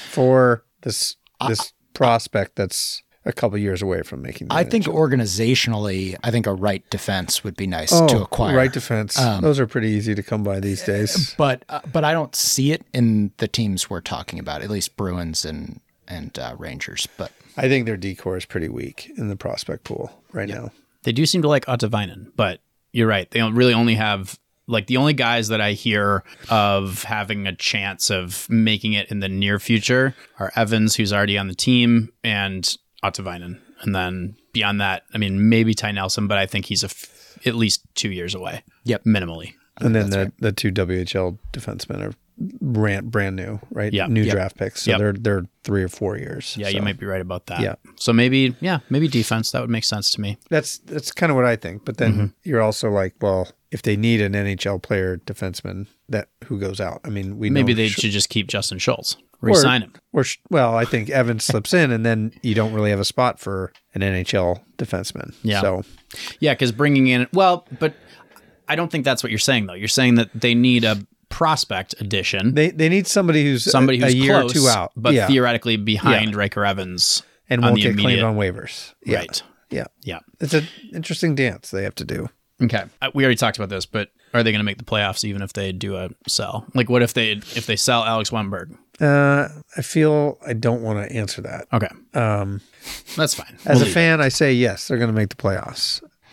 for this this prospect that's a couple years away from making? The I think N H L? organizationally, I think a right defense would be nice oh, to acquire. right defense. Um, Those are pretty easy to come by these days. but uh, but I don't see it in the teams we're talking about, at least Bruins and and uh, Rangers. But I think their decor is pretty weak in the prospect pool right now. They do seem to like Ottavainen, but you're right. They don't really only have like the only guys that I hear of having a chance of making it in the near future are Evans, who's already on the team, and Ottavainen. And then beyond that, I mean, maybe Ty Nelson, but I think he's a f- at least two years away. Yep. Minimally. And then the, the two W H L defensemen are brand brand new, right? Yeah. New Yep. draft picks. So Yep. they're they're three or four years. Yeah, So you might be right about that. Yeah. So maybe, yeah, maybe defense. That would make sense to me. That's that's kind of what I think. But then Mm-hmm. you're also like, well, if they need an N H L player defenseman, that who goes out? I mean, we Maybe know they Sch- should just keep Justin Schultz. or- Resign him. Or Sch- well, I think Evans slips in, and then you don't really have a spot for an N H L defenseman. Yeah. So Yeah, because bringing in, well, but I don't think that's what you're saying, though. You're saying that they need a prospect addition, they they need somebody who's somebody a, who's a year close, or two out, but yeah, theoretically behind Riker Evans and on won't the get immediate. claimed on waivers. Yeah. Right. Yeah. Yeah. It's an interesting dance they have to do. Okay. Uh, We already talked about this, but are they going to make the playoffs even if they do a sell? Like, what if they if they sell Alex Wennberg? Uh, I feel I don't want to answer that. Okay, Um, that's fine. as We'll a leave fan, I say yes, they're going to make the playoffs.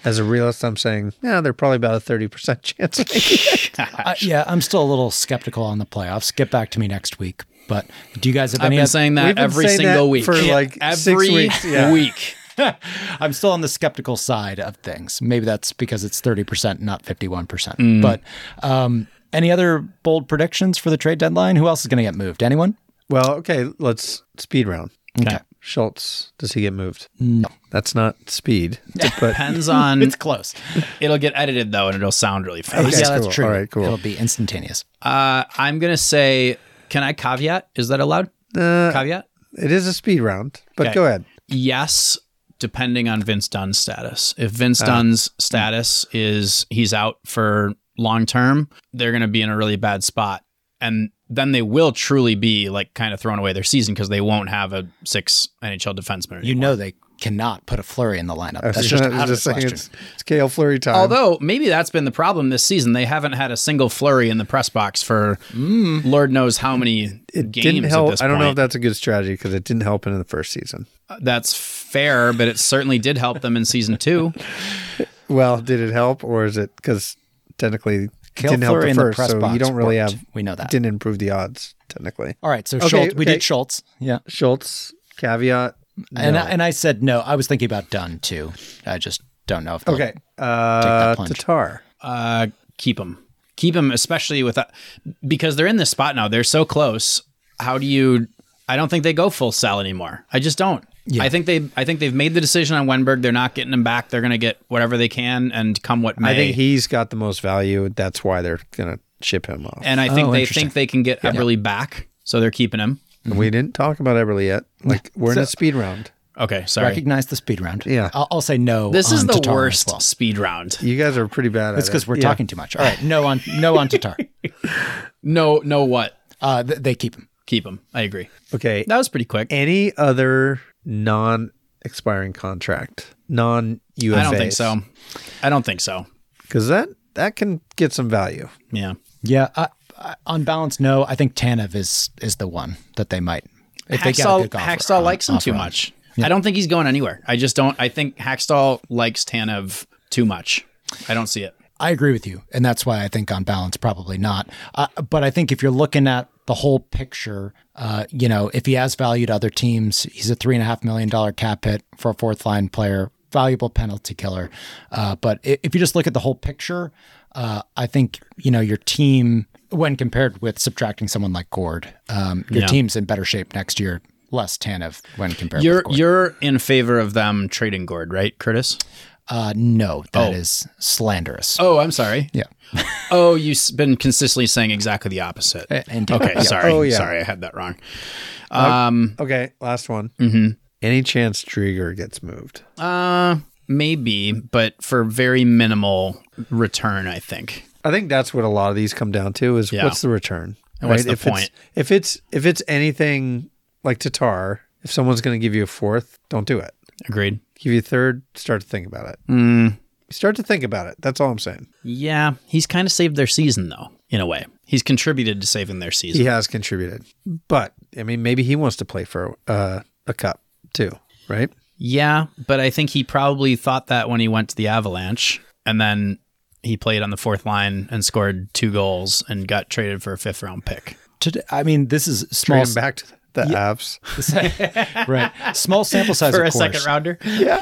As a realist, I'm saying, yeah, they're probably about a thirty percent chance of making it. Uh, yeah, I'm still a little skeptical on the playoffs. Get back to me next week. But do you guys have I've any? been oth- saying We've that been every saying single that week. for, like, every six weeks, yeah. week. I'm still on the skeptical side of things. Maybe that's because it's thirty percent, not fifty-one percent. Mm. But um, any other bold predictions for the trade deadline? Who else is going to get moved? Anyone? Well, okay, let's speed round. Okay. Schultz, does he get moved? No. That's not speed. But Depends on. It's close. It'll get edited though, and it'll sound really fast. Okay, yeah, that's cool. true. All right, cool. It'll be instantaneous. Uh, I'm gonna say, can I caveat? Is that allowed? uh, Caveat? it is a speed round, but Okay. go ahead. Yes, depending on Vince Dunn's status. If Vince Ah. Dunn's status is he's out for long term, they're going to be in a really bad spot. And then they will truly be like kind of throwing away their season because they won't have a six N H L defenseman anymore. You know they cannot put a Flurry in the lineup. I was That's just, just I was out of just the saying question. it's, it's Kale Fleury time. Although maybe that's been the problem this season. They haven't had a single flurry in the press box for Lord knows how many it games didn't help. at this I don't know if point. that's a good strategy because it didn't help in the first season. That's fair, but it certainly did help them in season two. Well, did it help, or is it because technically it Kale didn't help Fleury the in the first, press so box you don't really worked. have. We know that. Didn't improve the odds technically. All right, so Okay, Schultz, we okay. did Schultz. Yeah. Schultz caveat. And no. I, and I said no. I was thinking about Dunn too. I just don't know if they'll- Okay, uh, plunge. Tatar. Uh, keep them, keep them, especially with that because they're in this spot now. They're so close. How do you? I don't think they go full sell anymore. I just don't. Yeah. I think they. I think they've made the decision on Wenberg. They're not getting him back. They're going to get whatever they can, and come what may. I think he's got the most value. That's why they're gonna ship him off. and I think Oh, they interesting. think they can get Eberle back, so they're keeping him. And we didn't talk about Eberle yet. Like we're in a So- speed round. Okay, sorry. recognize the speed round. Yeah. I'll, I'll say no. This is on the Tatar as worst well. speed round. You guys are pretty bad at it. It's because we're Yeah. talking too much. All right, no on no on Tatar. No, no, what? Uh, th- they keep him. Keep him. I agree. Okay. That was pretty quick. Any other non-expiring contract, non-U F A? I don't think so. I don't think so. Because that that can get some value. Yeah. Yeah, I, I, on balance, no. I think Tanev is is the one that they might. If they get a Hackstall, good offer, Hackstall uh, likes him offer too on. much. I don't think he's going anywhere. I just don't. I think Hackstall likes Tanev too much. I don't see it. I agree with you, and that's why I think on balance, probably not. Uh, but I think if you're looking at the whole picture, uh, you know, if he has value to other teams, he's a three and a half million dollar cap hit for a fourth line player, valuable penalty killer. Uh, but i- if you just look at the whole picture, uh, I think you know your team, when compared with subtracting someone like Gord, um, your Yeah. team's in better shape next year. Less Tanev when compared. You're with Gord. you're in favor of them trading Gord, right, Curtis? Uh, no, that Oh. is slanderous. Oh, I'm sorry. Yeah. Oh, you've been consistently saying exactly the opposite. Uh, indeed. Okay, Yeah. sorry. Oh, yeah. Sorry, I had that wrong. Um, Okay, last one. mhm. Any chance Drieger gets moved? Uh, maybe, but for very minimal return, I think. I think that's what a lot of these come down to is Yeah. what's the return? And what's the if point? It's, if it's if it's anything like Tatar, if someone's going to give you a fourth, don't do it. Agreed. Give you a third, start to think about it. Mm, Start to think about it. That's all I'm saying. yeah, he's kind of saved their season, though, in a way. He's contributed to saving their season. He has contributed, but I mean, maybe he wants to play for uh, a cup too, right? Yeah, but I think he probably thought that when he went to the Avalanche, and then he played on the fourth line and scored two goals and got traded for a fifth round pick. Today, I mean, this is small. Trade him back to the Avs. Right. Small sample size, For of a course. second rounder? Yeah.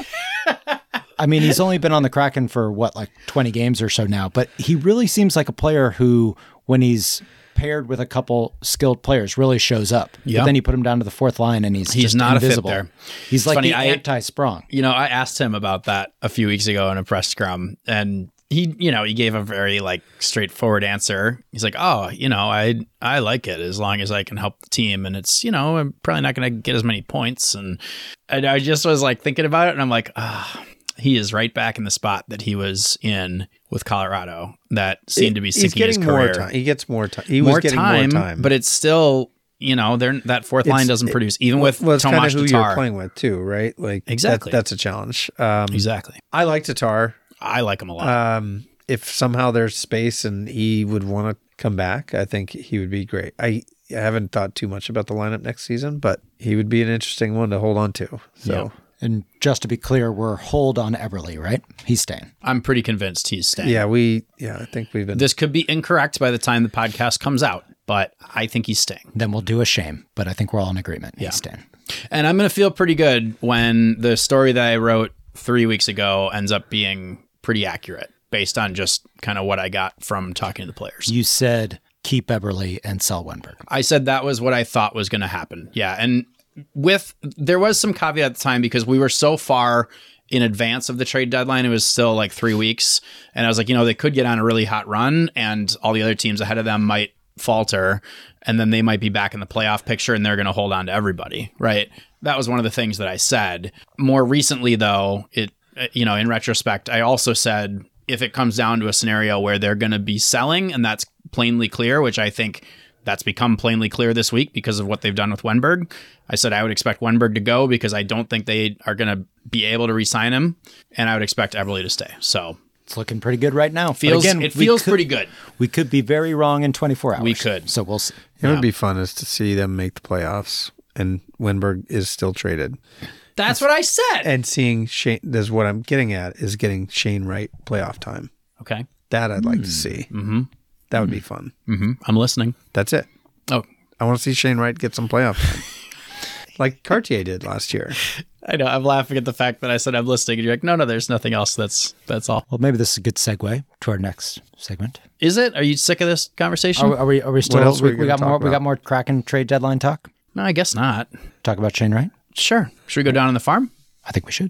I mean, he's only been on the Kraken for what, like twenty games or so now, but he really seems like a player who, when he's paired with a couple skilled players, really shows up. Yeah. But then you put him down to the fourth line and he's He's just not a fit invisible. there. He's It's like funny, the I- anti-Sprong. You know, I asked him about that a few weeks ago in a press scrum, and he, you know, he gave a very like straightforward answer. He's like, "Oh, you know, I I like it as long as I can help the team, and it's, you know, I'm probably not going to get as many points." And, and I just was like thinking about it, and I'm like, ah. He is right back in the spot that he was in with Colorado. That seemed to be He's sinking his getting career. more time. He gets more time. He more was getting time, more time, but it's still, you know, they're, that fourth line It's- doesn't produce, even with well, it's kind of Tomas who Tatar. you're playing with too, right? Like that- Exactly. that's a challenge. Um, Exactly. I like Tatar. I like him a lot. Um, if somehow there's space and he would want to come back, I think he would be great. I, I haven't thought too much about the lineup next season, but he would be an interesting one to hold on to. So And just to be clear, we're hold on Eberle, right? He's staying. I'm pretty convinced he's staying. Yeah, we. Yeah, I think we've been. This could be incorrect by the time the podcast comes out, but I think he's staying. Then we'll do a shame, but I think we're all in agreement. Yeah. He's staying. And I'm going to feel pretty good when the story that I wrote three weeks ago ends up being pretty accurate based on just kind of what I got from talking to the players. You said keep Eberle and sell Wenberg. I said that was what I thought was going to happen. Yeah. And with, there was some caveat at the time because we were so far in advance of the trade deadline. It was still like three weeks. And I was like, you know, they could get on a really hot run and all the other teams ahead of them might falter. And then they might be back in the playoff picture and they're going to hold on to everybody. Right. That was one of the things that I said. More recently, though, it, you know, in retrospect, I also said, if it comes down to a scenario where they're going to be selling and that's plainly clear, which I think that's become plainly clear this week because of what they've done with Wenberg. I said I would expect Wenberg to go because I don't think they are going to be able to re-sign him, and I would expect Eberle to stay. So it's looking pretty good right now. Feels, again, it feels could, pretty good. We could be very wrong in twenty-four hours. We could. So we'll see. It would be fun is to see them make the playoffs and Wenberg is still traded. That's what I said. And seeing Shane, that's what I'm getting at, is getting Shane Wright playoff time. Okay. That I'd like mm. to see. Mm-hmm. That would mm-hmm. be fun. Mm-hmm. I'm listening. That's it. Oh. I want to see Shane Wright get some playoff time. Like Cartier did last year. I know. I'm laughing at the fact that I said I'm listening. And you're like, no, no, there's nothing else. That's that's all. Well, maybe this is a good segue to our next segment. Is it? Are you sick of this conversation? Are, are we? Are we still? What else we, we we got more. about? We got more Kraken trade deadline talk. No, I guess not. Talk about Shane Wright. Sure. Should we go down on the farm? I think we should.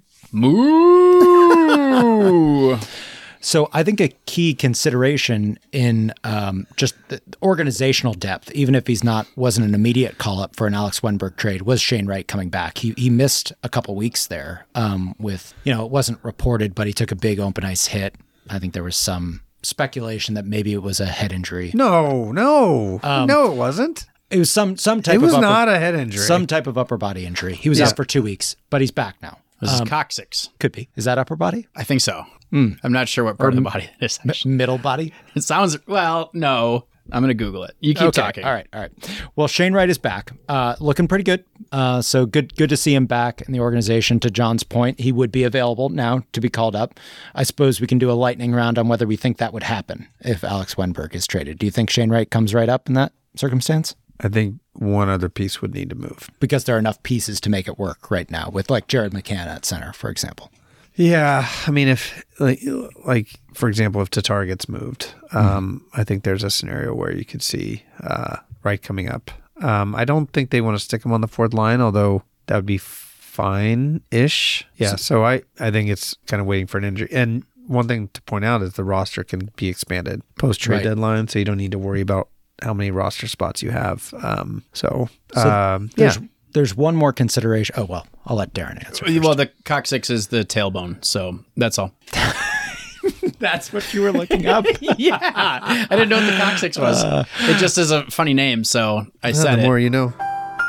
Moo. So I think a key consideration in um, just the organizational depth, even if he's not wasn't an immediate call up for an Alex Wenberg trade, was Shane Wright coming back. He he missed a couple weeks there um, with, you know, it wasn't reported, but he took a big open ice hit. I think there was some speculation that maybe it was a head injury. No, no, Um, no, it wasn't. It was some some type It was of upper, not a head injury. some type of upper body injury. He was Yeah. out for two weeks, but he's back now. This is Um, coccyx. Could be. Is that upper body? I think so. Mm. I'm not sure what part of the body it is. Actually. Middle body? It sounds, well, no. I'm going to Google it. You keep Okay. talking. All right. All right. Well, Shane Wright is back, uh, looking pretty good. Uh, so good, good to see him back in the organization. To John's point, he would be available now to be called up. I suppose we can do a lightning round on whether we think that would happen if Alex Wenberg is traded. Do you think Shane Wright comes right up in that circumstance? I think one other piece would need to move. Because there are enough pieces to make it work right now with like Jared McCann at center, for example. Yeah, I mean, if like, like for example, if Tatar gets moved, um, mm-hmm. I think there's a scenario where you could see uh, Wright coming up. Um, I don't think they want to stick him on the fourth line, although that would be fine-ish. Yeah, so, so I, I think it's kind of waiting for an injury. And one thing to point out is the roster can be expanded post-trade right. deadline, so you don't need to worry about how many roster spots you have. Um, so, so um, there's, yeah. There's one more consideration. Oh, well, I'll let Darren answer first. Well, the coccyx is the tailbone, so that's all. That's what you were looking up? Yeah. I didn't know what the coccyx was. Uh, it just is a funny name, so I uh, said the it. more you know.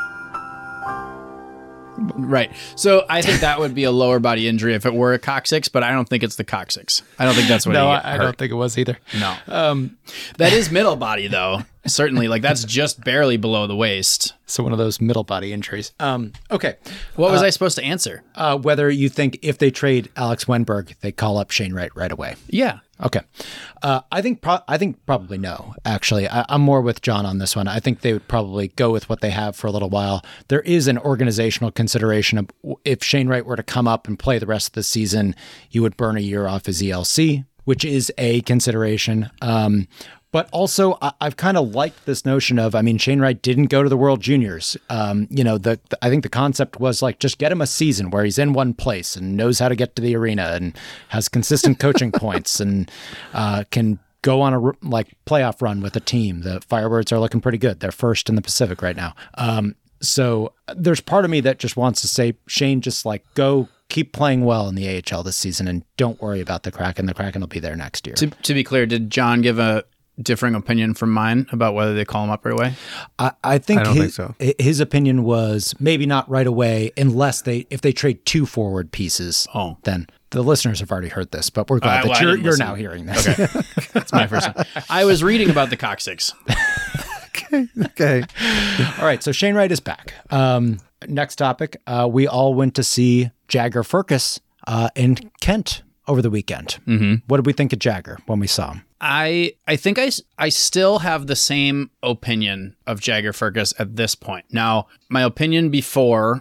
Right. So I think that would be a lower body injury if it were a coccyx, but I don't think it's the coccyx. I don't think that's what no, he I, I don't think it was either. No. Um, that is middle body, though. Certainly. Like, that's just barely below the waist. So one of those middle body injuries. Um, okay. What was uh, I supposed to answer? Uh, whether you think if they trade Alex Wenberg, they call up Shane Wright right away. Yeah. Okay. Uh, I think pro- I think probably no, actually. I- I'm more with John on this one. I think they would probably go with what they have for a little while. There is an organizational consideration of if Shane Wright were to come up and play the rest of the season, you would burn a year off his E L C, which is a consideration. Um, But also, I, I've kind of liked this notion of, I mean, Shane Wright didn't go to the World Juniors. Um, you know, the, the I think the concept was like, just get him a season where he's in one place and knows how to get to the arena and has consistent coaching points and uh, can go on a like playoff run with a team. The Firebirds are looking pretty good. They're first in the Pacific right now. Um, so there's part of me that just wants to say, Shane, just like go keep playing well in the A H L this season and don't worry about the Kraken. The Kraken will be there next year. To, to be clear, did John give a differing opinion from mine about whether they call him up right away? I, I think, I don't his, think so. his opinion was maybe not right away unless they if they trade two forward pieces. Oh. Then the listeners have already heard this, but we're glad Uh, that well, I you're didn't you're listen. now hearing this. Okay. That's my first one. I was reading about the coccyx. Okay. Okay. All right, so Shane Wright is back. Um, next topic. Uh, we all went to see Jagger Firkus uh, in Kent over the weekend. Mm-hmm. What did we think of Jagger when we saw him? I I think I, I still have the same opinion of Jagger Firkus at this point. Now, my opinion before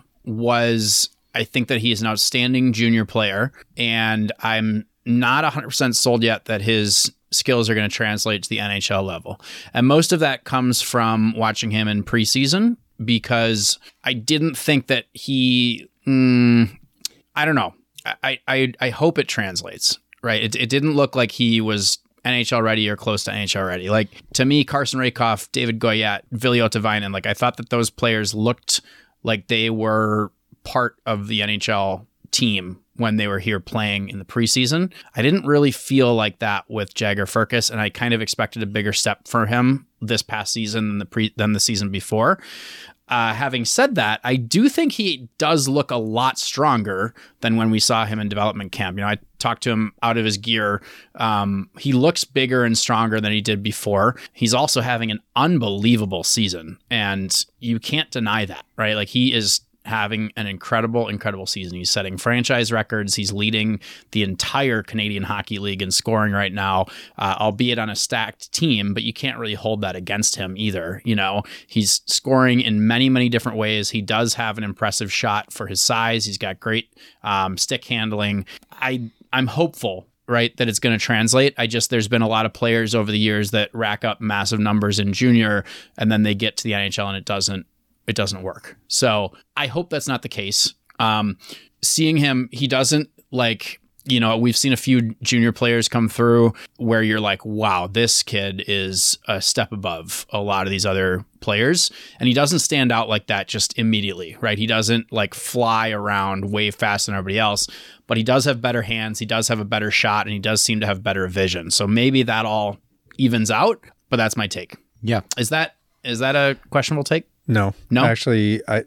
was I think that he is an outstanding junior player, and I'm not one hundred percent sold yet that his skills are going to translate to the N H L level. And most of that comes from watching him in preseason, because I didn't think that he, mm, I don't know. I, I, I hope it translates, right? It, it didn't look like he was N H L ready or close to N H L ready. Like, to me, Carson Rakoff, David Goyette, Viljo Tavainen, like, I thought that those players looked like they were part of the N H L team when they were here playing in the preseason. I didn't really feel like that with Jagger Firkus, and I kind of expected a bigger step for him this past season than the pre than the season before. Uh, having said that, I do think he does look a lot stronger than when we saw him in development camp. You know, I talked to him out of his gear. Um, he looks bigger and stronger than he did before. He's also having an unbelievable season, and you can't deny that, right? Like, he is having an incredible, incredible season. He's setting franchise records. He's leading the entire Canadian Hockey League in scoring right now, uh, albeit on a stacked team, but you can't really hold that against him either. You know, he's scoring in many, many different ways. He does have an impressive shot for his size. He's got great um, stick handling. I, I'm hopeful, right, that it's going to translate. I just, there's been a lot of players over the years that rack up massive numbers in junior, and then they get to the N H L and it doesn't, it doesn't work. So I hope that's not the case. Um, seeing him, he doesn't like, you know, we've seen a few junior players come through where you're like, wow, this kid is a step above a lot of these other players. And he doesn't stand out like that just immediately, right? He doesn't like fly around way faster than everybody else, but he does have better hands. He does have a better shot, and he does seem to have better vision. So maybe that all evens out, but that's my take. Yeah. Is that, is that a questionable take? No, No? Actually, I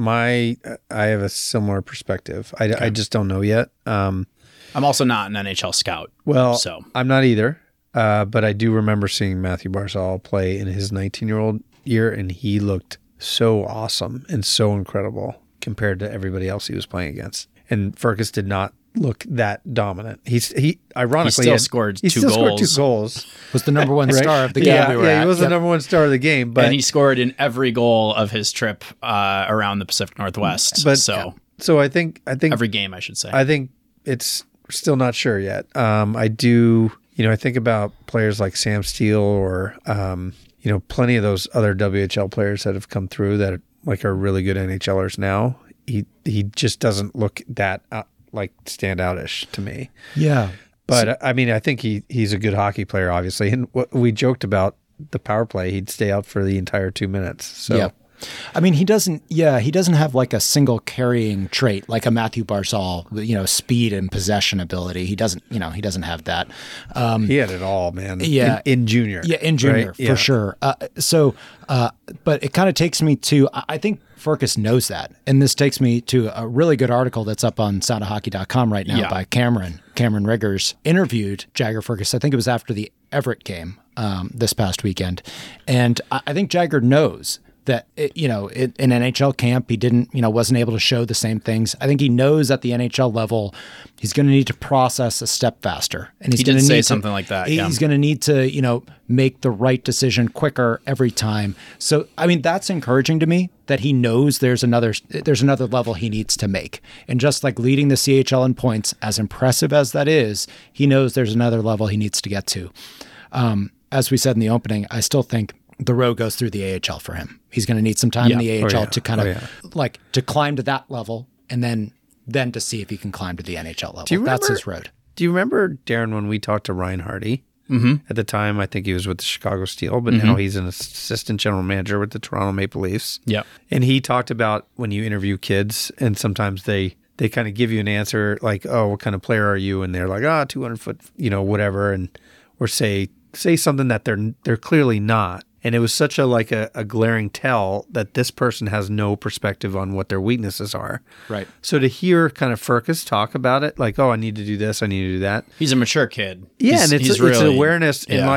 my I have a similar perspective. I, Okay. I just don't know yet. Um, I'm also not an N H L scout. well, So I'm not either. Uh, but I do remember seeing Matthew Barzal play in his nineteen-year-old year, and he looked so awesome and so incredible compared to everybody else he was playing against. And Firkus did not look that dominant. He's he ironically He still had- scored he two still scored goals. two goals. Was the number one Right? star of the game yeah, we were yeah, at. he was Yep. the number one star of the game. But and he scored in every goal of his trip uh, around the Pacific Northwest. but so so I think I think every game, I should say. I think it's still not sure yet. Um, I do, you know, I think about players like Sam Steele or, um, you know, plenty of those other W H L players that have come through that like are really good NHLers now. He he just doesn't look that uh, like standoutish to me. Yeah. But I mean, I think he he's a good hockey player, obviously. And what we joked about the power play, he'd stay out for the entire two minutes. So. Yeah. I mean, he doesn't, yeah, he doesn't have like a single carrying trait like a Matthew Barzal, you know, speed and possession ability. He doesn't, you know, he doesn't have that. Um, He had it all, man. Yeah. In, in junior. Yeah, in junior, right? for Yeah. sure. Uh, so, uh, but it kind of takes me to, I I think Firkus knows that. And this takes me to a really good article that's up on sound of hockey dot com right now Yeah. by Cameron. Cameron Riggers interviewed Jagger Firkus. I think it was after the Everett game um, this past weekend. And I, I think Jagger knows that, it, you know, it, in N H L camp, he didn't, you know, wasn't able to show the same things. I think he knows at the N H L level, he's going to need to process a step faster. And he's He going did to say need to- something like that, yeah. He's going to need to, you know, make the right decision quicker every time. So, I mean, that's encouraging to me that he knows there's another, there's another level he needs to make. And just like leading the C H L in points, as impressive as that is, he knows there's another level he needs to get to. Um, as we said in the opening, I still think the road goes through the A H L for him. He's going to need some time Yeah. in the A H L Oh, yeah. to kind of Oh, yeah. like to climb to that level, and then then to see if he can climb to the N H L level. you That's remember- his road. Do you remember, Darren, when we talked to Ryan Hardy? Mm-hmm. At the time, I think he was with the Chicago Steel, but now he's an assistant general manager with the Toronto Maple Leafs. Yep. And he talked about when you interview kids, and sometimes they they kind of give you an answer like, "Oh, what kind of player are you?" And they're like, "Ah, two hundred foot, you know, whatever," and or say say something that they're they're clearly not. And it was such a like a, a glaring tell that this person has no perspective on what their weaknesses are. Right. So to hear kind of Firkus talk about it, like, "Oh, I need to do this, I need to do that." He's a mature kid. Yeah, He's- and it's he's it's really, awareness and yeah. like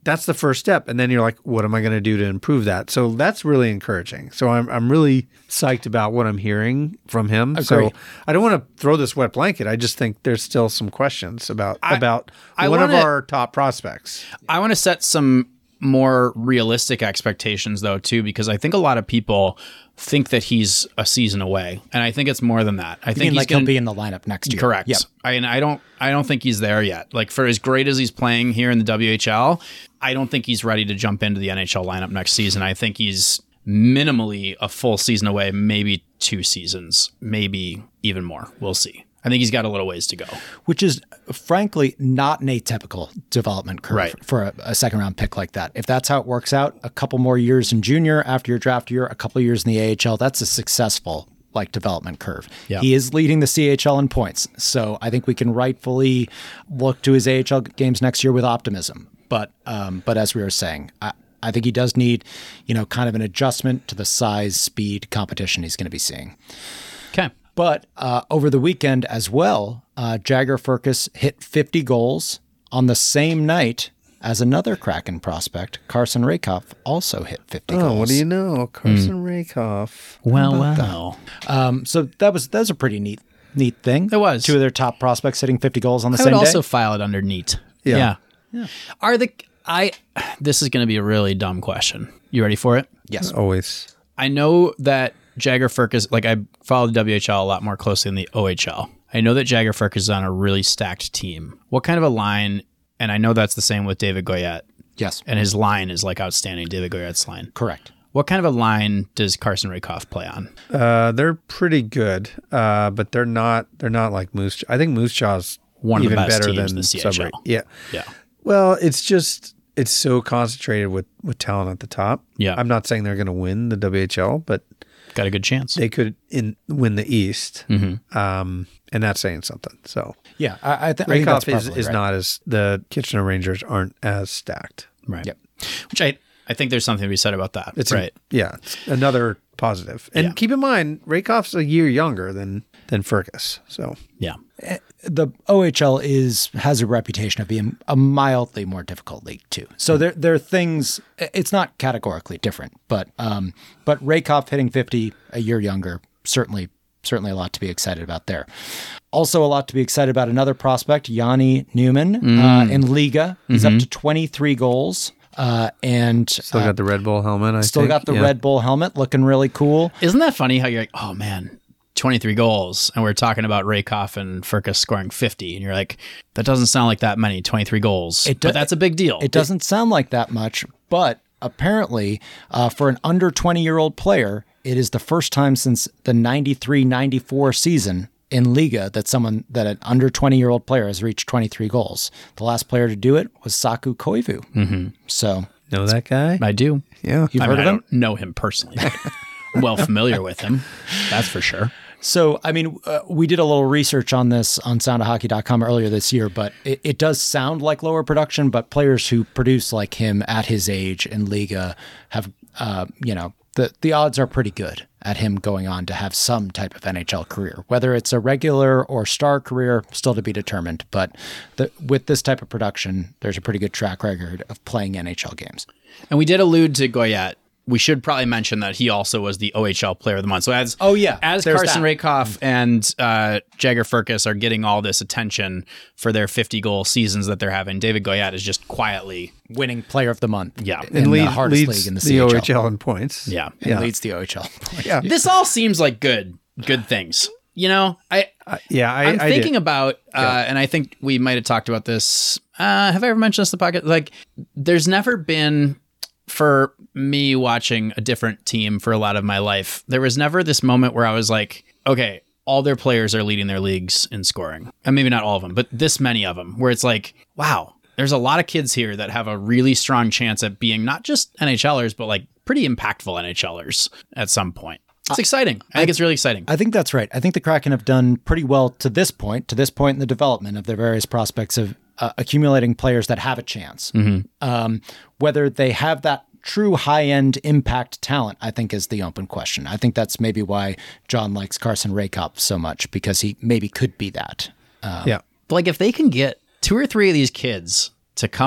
that's the first step. And then you're like, what am I going to do to improve that? So that's really encouraging. So I'm I'm really psyched about what I'm hearing from him. Agree. So I don't want to throw this wet blanket. I just think there's still some questions about I, about I one wanna, of our top prospects. I want to set some more realistic expectations though too, because I think a lot of people think that he's a season away, and I think it's more than that. I I think mean, he's like gonna he'll be in the lineup next year. correct. Yep. I, and I don't I don't think he's there yet. Like for as great as he's playing here in the W H L, I don't think he's ready to jump into the N H L lineup next season. I think he's minimally a full season away, maybe two seasons, maybe even more. We'll see. I think he's got a little ways to go. Which is frankly not an atypical development curve Right. for a, a second round pick like that. If that's how it works out, a couple more years in junior after your draft year, a couple years in the A H L, that's a successful like development curve. Yeah. He is leading the C H L in points. So I think we can rightfully look to his A H L games next year with optimism. But um, but as we were saying, I, I think he does need, you know, kind of an adjustment to the size, speed, competition he's going to be seeing. Okay. But uh, over the weekend as well, uh, Jagger Firkus hit fifty goals on the same night as another Kraken prospect. Carson Rakoff also hit fifty Oh, goals. what do you know? Carson Rakoff. Well, well. Um, so that was that was a pretty neat neat thing. It was. Two of their top prospects hitting fifty goals on the I same would day. also file it under neat. Yeah. yeah. Yeah. Are the I this is going to be a really dumb question. You ready for it? Yes. Always. I know that Jagger Firkus, like I follow the W H L a lot more closely than the O H L. I know that Jagger Firkus is on a really stacked team. What kind of a line, and I know that's the same with David Goyette, Yes. and his line is like outstanding, David Goyette's line. Correct. What kind of a line does Carson Rakoff play on? Uh, they're pretty good, uh, but they're not. They're not like Moose. Jaw. I think Moose Jaw's One of the even best better teams than in the C H L. Sudbury. Yeah. Yeah. Well, it's just it's so concentrated with with talent at the top. Yeah. I'm not saying they're going to win the W H L, but Got a good chance. they could in win the East. Mm-hmm. Um, and that's saying something. So Yeah. I, I, th- I think that's Rakoff is, probably is right. not as the Kitchener Rangers aren't as stacked. Right. Yep. Which I, I think there's something to be said about that. It's a- right. yeah, it's another positive. And Yeah. keep in mind, Rakoff's a year younger than than Firkus. So Yeah. The O H L is has a reputation of being a mildly more difficult league too. So there there are things. It's not categorically different, but um, but Rakoff hitting fifty a year younger certainly certainly a lot to be excited about there. Also, a lot to be excited about another prospect, Yanni Newman uh, in Liga. He's up to twenty-three goals. Uh, and still uh, got the Red Bull helmet. I still think. got the Yeah. Red Bull helmet, looking really cool. Isn't that funny how you're like, oh man, twenty-three goals, and we're talking about Rakoff and Firkus scoring fifty, and you're like, that doesn't sound like that many, twenty-three goals. It do- but that's a big deal. It doesn't sound like that much, but apparently, uh, for an under twenty-year-old player, it is the first time since the ninety-three ninety-four season in Liga that someone that an under twenty-year-old player has reached twenty-three goals. The last player to do it was Saku Koivu. Mm-hmm. So Know that guy? I do. Yeah. you've I heard mean, I of him? don't know him personally. but I'm well familiar with him. That's for sure. So, I mean, uh, we did a little research on this on sound of hockey dot com earlier this year, but it, it does sound like lower production, but players who produce like him at his age in Liga have, uh, you know, the, the odds are pretty good at him going on to have some type of N H L career. Whether it's a regular or star career, still to be determined. But the, with this type of production, there's a pretty good track record of playing N H L games. And we did allude to Goyette. We should probably mention that he also was the O H L Player of the Month. So as Oh, yeah. as There's Carson that. Rakoff and uh, Jagger Firkus are getting all this attention for their fifty goal seasons that they're having, David Goyette is just quietly, Winning player of the month. yeah, In And the lead, hardest leads league in the, the C H L. O H L in points. yeah. And Yeah. leads the O H L. Yeah. This all seems like good, good things. You know, I Uh, yeah. I, I'm I thinking did. about, uh, and I think we might have talked about this. Uh, have I ever mentioned this in the podcast? Like, there's never been, for me watching a different team for a lot of my life, there was never this moment where I was like, okay, all their players are leading their leagues in scoring. And maybe not all of them, but this many of them, where it's like, wow, there's a lot of kids here that have a really strong chance at being not just N H Lers, but like pretty impactful N H Lers at some point. It's exciting. I think it's really exciting. I think that's right. I think the Kraken have done pretty well to this point, to this point in the development of their various prospects of uh, accumulating players that have a chance. Um, whether they have that true high-end impact talent, I think is the open question. I think that's maybe why John likes Carson Rakoff so much, because he maybe could be that. Yeah. Like if they can get two or three of these kids to come up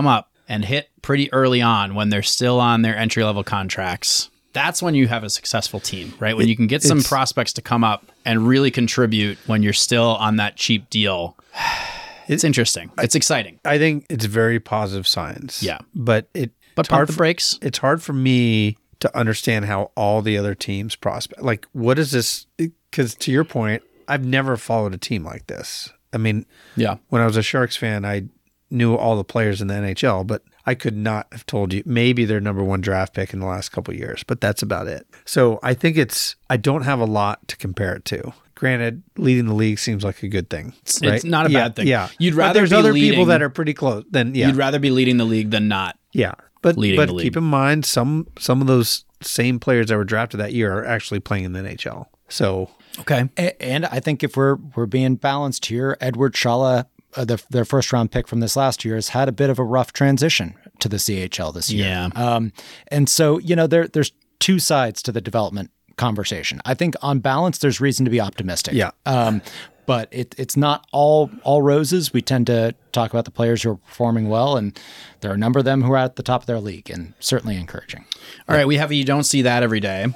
and hit pretty early on when they're still on their entry level contracts, that's when you have a successful team, right? When you can get some prospects to come up and really contribute when you're still on that cheap deal. It's interesting. It's exciting. I think it's very positive signs. Yeah. But it, But it's pump hard the for, brakes. it's hard for me to understand how all the other teams prospect. Like, what is this? Because to your point, I've never followed a team like this. I mean, Yeah. when I was a Sharks fan, I knew all the players in the N H L, but I could not have told you maybe their number one draft pick in the last couple of years, but that's about it. So I think it's, I don't have a lot to compare it to. Granted, leading the league seems like a good thing. It's, right? it's not a yeah, bad thing. Yeah. You'd But rather there's be other leading, people that are pretty close. Then yeah. You'd rather be leading the league than not. Yeah. But leading but the league. keep in mind some some of those same players that were drafted that year are actually playing in the N H L. So Okay. A- And I think if we're we're being balanced here, Edward Shala, uh, the, their first round pick from this last year, has had a bit of a rough transition to the C H L this year. Yeah. Um, and so, you know, there there's two sides to the development conversation. I think on balance, there's reason to be optimistic. Yeah. Um, but it, it's not all all roses. We tend to talk about the players who are performing well, and there are a number of them who are at the top of their league, and certainly encouraging. All right, we have a you don't see that every day.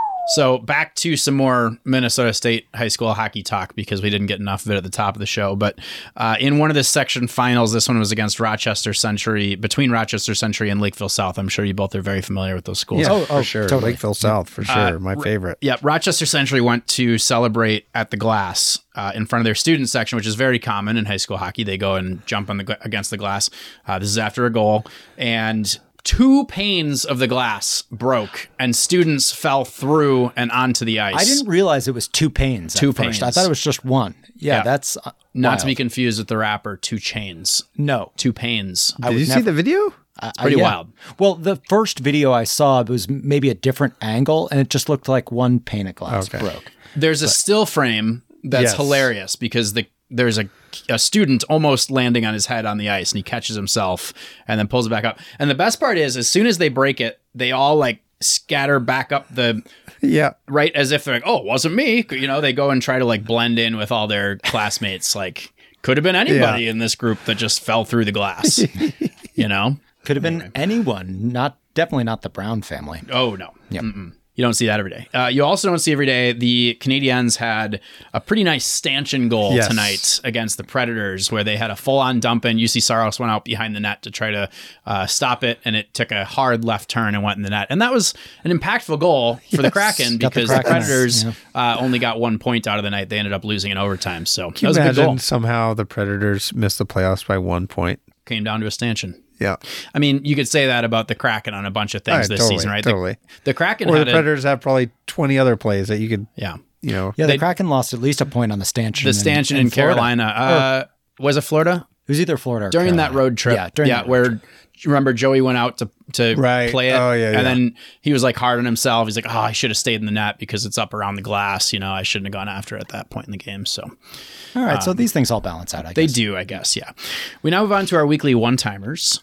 So back to some more Minnesota State high school hockey talk because we didn't get enough of it at the top of the show. But uh, in one of the section finals, this one was against Rochester Century, between Rochester Century and Lakeville South. I'm sure you both are very familiar with those schools. yeah, Oh, for oh, sure. totally. Lakeville South for sure. My favorite. Yeah, Rochester Century went to celebrate at the glass uh, in front of their student section, which is very common in high school hockey. They go and jump on the gla- against the glass. Uh, this is after a goal, and two panes of the glass broke, and students fell through and onto the ice. I didn't realize it was two panes. Two at first. I panes. thot it was just one. Yeah, Yeah. that's uh, Not wild. to be confused with the rapper Two Chains. No. Two panes. Did you see the video? It's pretty wild. Well, the first video I saw was maybe a different angle, and it just looked like one pane of glass Okay. broke. There's a still frame that's Yes. hilarious because the there's a, a student almost landing on his head on the ice, and he catches himself and then pulls it back up. And the best part is, as soon as they break it, they all like scatter back up the Yeah. right as if they're like, oh, it wasn't me. You know, they go and try to like blend in with all their classmates. Like, could have been anybody in this group that just fell through the glass. You know? Could have been anyone, not definitely not the Brown family. Oh, no. Yep. Mm-mm. You don't see that every day. Uh, you also don't see every day. The Canadiens had a pretty nice stanchion goal Yes. tonight against the Predators, where they had a full-on dump in. U C Saros went out behind the net to try to uh, stop it, and it took a hard left turn and went in the net. And that was an impactful goal for the Yes. Kraken Got the because the, Kraken. Predators Yeah. uh, only got one point out of the night. They ended up losing in overtime. So Can that was you a good goal. imagine somehow the Predators missed the playoffs by one point? Came down to a stanchion. Yeah. I mean, you could say that about the Kraken on a bunch of things Right, this totally, season, right? The- Totally. The, Kraken Or the had a, Predators have probably twenty other plays that you could, yeah. you know. Yeah, They- the Kraken lost at least a point on the stanchion. The stanchion in, Florida. Carolina. Uh, was it Florida? It was either Florida or During that Carolina. road trip. Yeah, during yeah that road where trip. remember Joey went out to, to Right. play it. Oh, yeah, And yeah. then he was like hard on himself. He's like, oh, I should have stayed in the net because it's up around the glass. You know, I shouldn't have gone after it at that point in the game. So All right, so these things all balance out, I um, they guess. do, I guess. Yeah. We now move on to our weekly one-timers.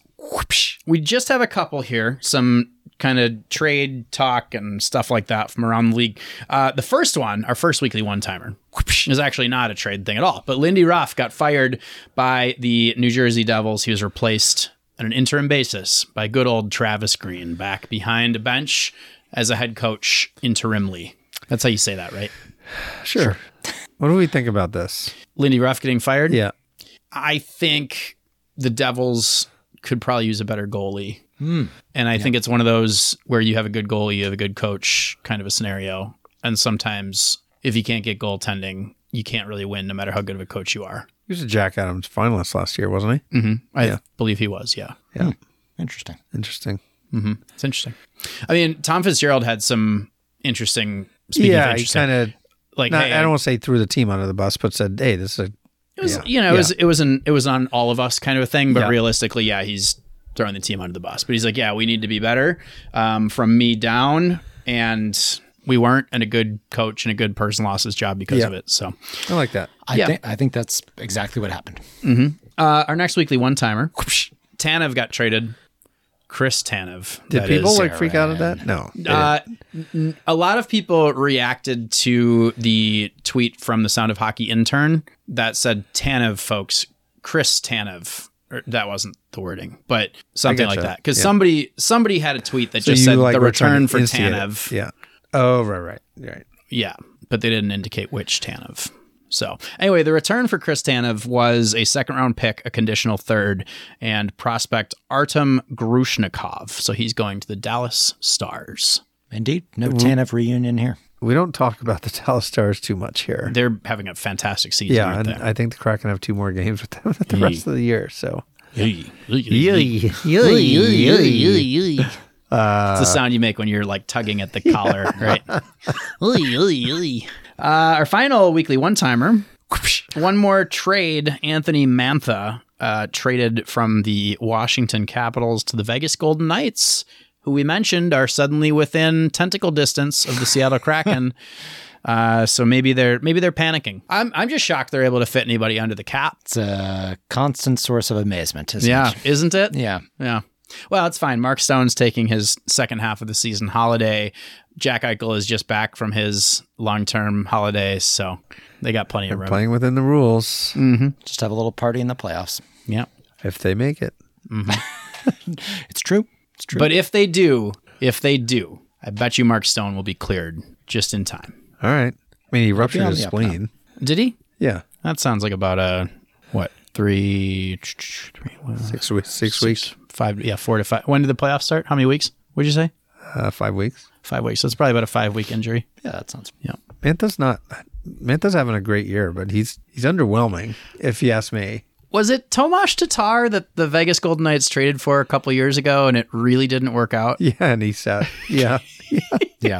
We just have a couple here, some kind of trade talk and stuff like that from around the league. Uh, the first one, our first weekly one-timer, is actually not a trade thing at all. But Lindy Ruff got fired by the New Jersey Devils. He was replaced on an interim basis by good old Travis Green, back behind a bench as a head coach interimly. That's how you say that, right? Sure. What do we think about this? Lindy Ruff getting fired? Yeah. I think the Devils could probably use a better goalie. Hmm. And I think it's one of those where you have a good goalie, you have a good coach kind of a scenario. And sometimes if you can't get goaltending, you can't really win no matter how good of a coach you are. He was a Jack Adams finalist last year, wasn't he? Mm-hmm. I Yeah. believe he was, yeah. Yeah. Interesting. Interesting. Mm-hmm. It's interesting. I mean, Tom Fitzgerald had some interesting, speaking yeah, of he interesting, kind of, like, I hey, don't want to say threw the team under the bus, but said, hey, this is a, it was, yeah. you know, it Yeah. was, it was an, it was on all of us kind of a thing, but Yeah. realistically, yeah, he's throwing the team under the bus, but he's like, yeah, we need to be better um, from me down. And we weren't, and a good coach and a good person lost his job because Yeah. of it. So I like that. I Yeah. think I think that's exactly what happened. uh, our next weekly one-timer, Tanev got traded. Chris Tanev. Did that people is. like freak out at that? No. they Uh, n- a lot of people reacted to the tweet from the Sound of Hockey intern that said Tanev, folks, Chris Tanev. or that wasn't the wording, but something like getcha. that. Because Yeah. somebody somebody had a tweet that So just you, said like, the were trying return to for instigate it. Tanev. Yeah. Oh, right, right, right. Yeah, but they didn't indicate which Tanev. So anyway, the return for Chris Tanev was a second round pick, a conditional third, and prospect Artem Grushnikov. So he's going to the Dallas Stars. Indeed. No Tanev reunion here. We don't talk about the Dallas Stars too much here. They're having a fantastic season. Yeah, aren't and they? I think the Kraken have two more games with them the rest of the year. So, Yee. uh, It's the sound you make when you're like tugging at the collar, right? uh, our final weekly one-timer. One more trade. Anthony Mantha uh, traded from the Washington Capitals to the Vegas Golden Knights, who we mentioned are suddenly within tentacle distance of the Seattle Kraken. Uh, so maybe they're maybe they're panicking. I'm I'm just shocked they're able to fit anybody under the cap. It's a constant source of amazement, isn't Yeah, it? isn't it? Yeah. Yeah. Well, it's fine. Mark Stone's taking his second half of the season holiday. Jack Eichel is just back from his long-term holidays, so they got plenty of room. playing within the rules Just have a little party in the playoffs. Yeah. if they make it. It's true. It's true. But if they do, if they do, I bet you Mark Stone will be cleared just in time. All right. I mean, he ruptured on his the up now. spleen. Did he? Yeah, That sounds like about a, what, three, three what, six weeks. Six, weeks. five, yeah, four to five. When did the playoffs start? How many weeks? What'd you say? Uh, five weeks. Five weeks. So it's probably about a five-week injury. yeah, that sounds. Yeah. Mantha's not. Mantha's having a great year, but he's he's underwhelming, if you ask me. Was it Tomas Tatar that the Vegas Golden Knights traded for a couple years ago and it really didn't work out? Yeah, and he said, yeah, Yeah.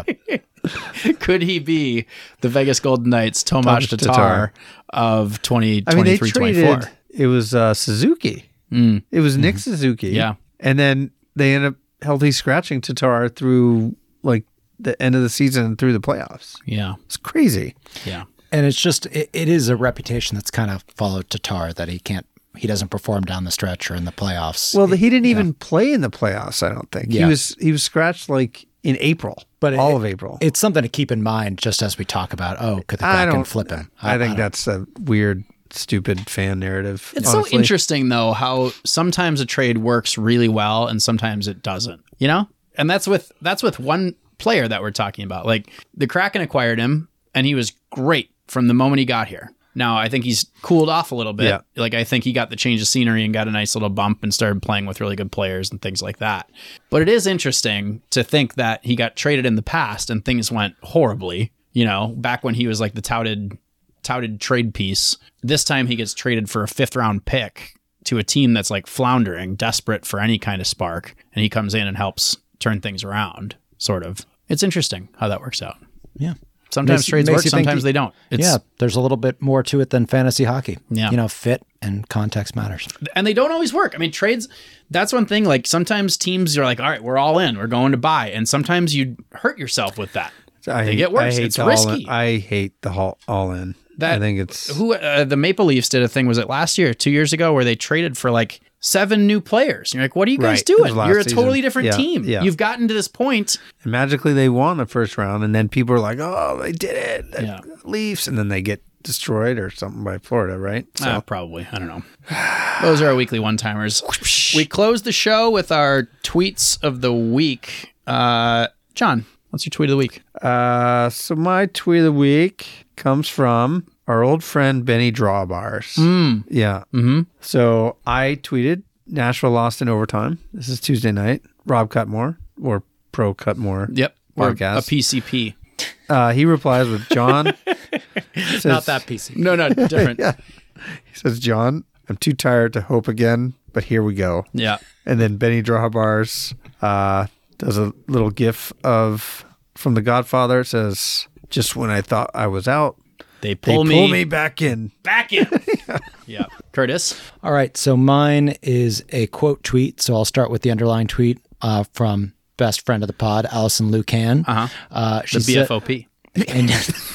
Could he be the Vegas Golden Knights Tomas Tomas Tatar, Tatar. of twenty I mean, they twenty-three traded. twenty-four? It was uh, Suzuki. It was Nick Suzuki. Yeah. and then they ended up healthy scratching Tatar through like the end of the season and through the playoffs. Yeah. It's crazy. Yeah. And it's just, it, it is a reputation that's kind of followed Tatar that he can't, he doesn't perform down the stretch or in the playoffs. Well, he didn't even play in the playoffs. I don't think Yeah. he was. He was scratched like in April, But all it- of April. It's something to keep in mind just as we talk about, oh, could the I Kraken don't flip him? I, think don't- that's a weird, stupid fan narrative. It's honestly. so interesting, though, how sometimes a trade works really well and sometimes it doesn't, you know? And that's with that's with one player that we're talking about. Like, the Kraken acquired him, and he was great from the moment he got here. Now, I think he's cooled off a little bit. Yeah. Like, I think he got the change of scenery and got a nice little bump and started playing with really good players and things like that. But it is interesting to think that he got traded in the past and things went horribly, you know, back when he was like the touted touted trade piece. This time he gets traded for a fifth round pick to a team that's like floundering, desperate for any kind of spark. And he comes in and helps turn things around, sort of. It's interesting how that works out. Yeah. Sometimes Makes- trades makes work, you think sometimes you- they don't. It's, yeah, there's a little bit more to it than fantasy hockey. Yeah. You know, fit and context matters. And they don't always work. I mean, trades, that's one thing. Like, sometimes teams are like, all right, we're all in, we're going to buy. And sometimes you hurt yourself with that. I They hate, get worse. I hate It's the all risky. in. I hate the all, all in. That- I think it's Who uh, the Maple Leafs did a thing, was it last year, two years ago, where they traded for like seven new players. And you're like, what are you guys Right. It was doing? last You're a season. totally different Yeah, team. yeah. You've gotten to this point. and magically they won the first round, and then people are like, "Oh, they did it, the Yeah. Leafs," and then they get destroyed or something by Florida, right? So Uh, probably. I don't know. Those are our weekly one-timers. We close the show with our tweets of the week. Uh, John, what's your tweet of the week? Uh, so my tweet of the week comes from our old friend Benny Drawbars. Mm. Yeah. Mm-hmm. So I tweeted, Nashville lost in overtime. This is Tuesday night. Rob Cutmore, or Pro Cutmore. Yep. Or Podcast. a P C P. Uh, he replies with, John. says, Not that P C. No, no, different. Yeah. He says, John, I'm too tired to hope again, but here we go. Yeah. And then Benny Drawbars uh, does a little gif of from The Godfather. It says, just when I thought I was out, They they pull, pull me, me back in. back in. Yeah. Curtis. All right. So mine is a quote tweet. So I'll start with the underlying tweet uh, from best friend of the pod, Allison Lucan. Uh-huh. Uh, she The B said- F O P. And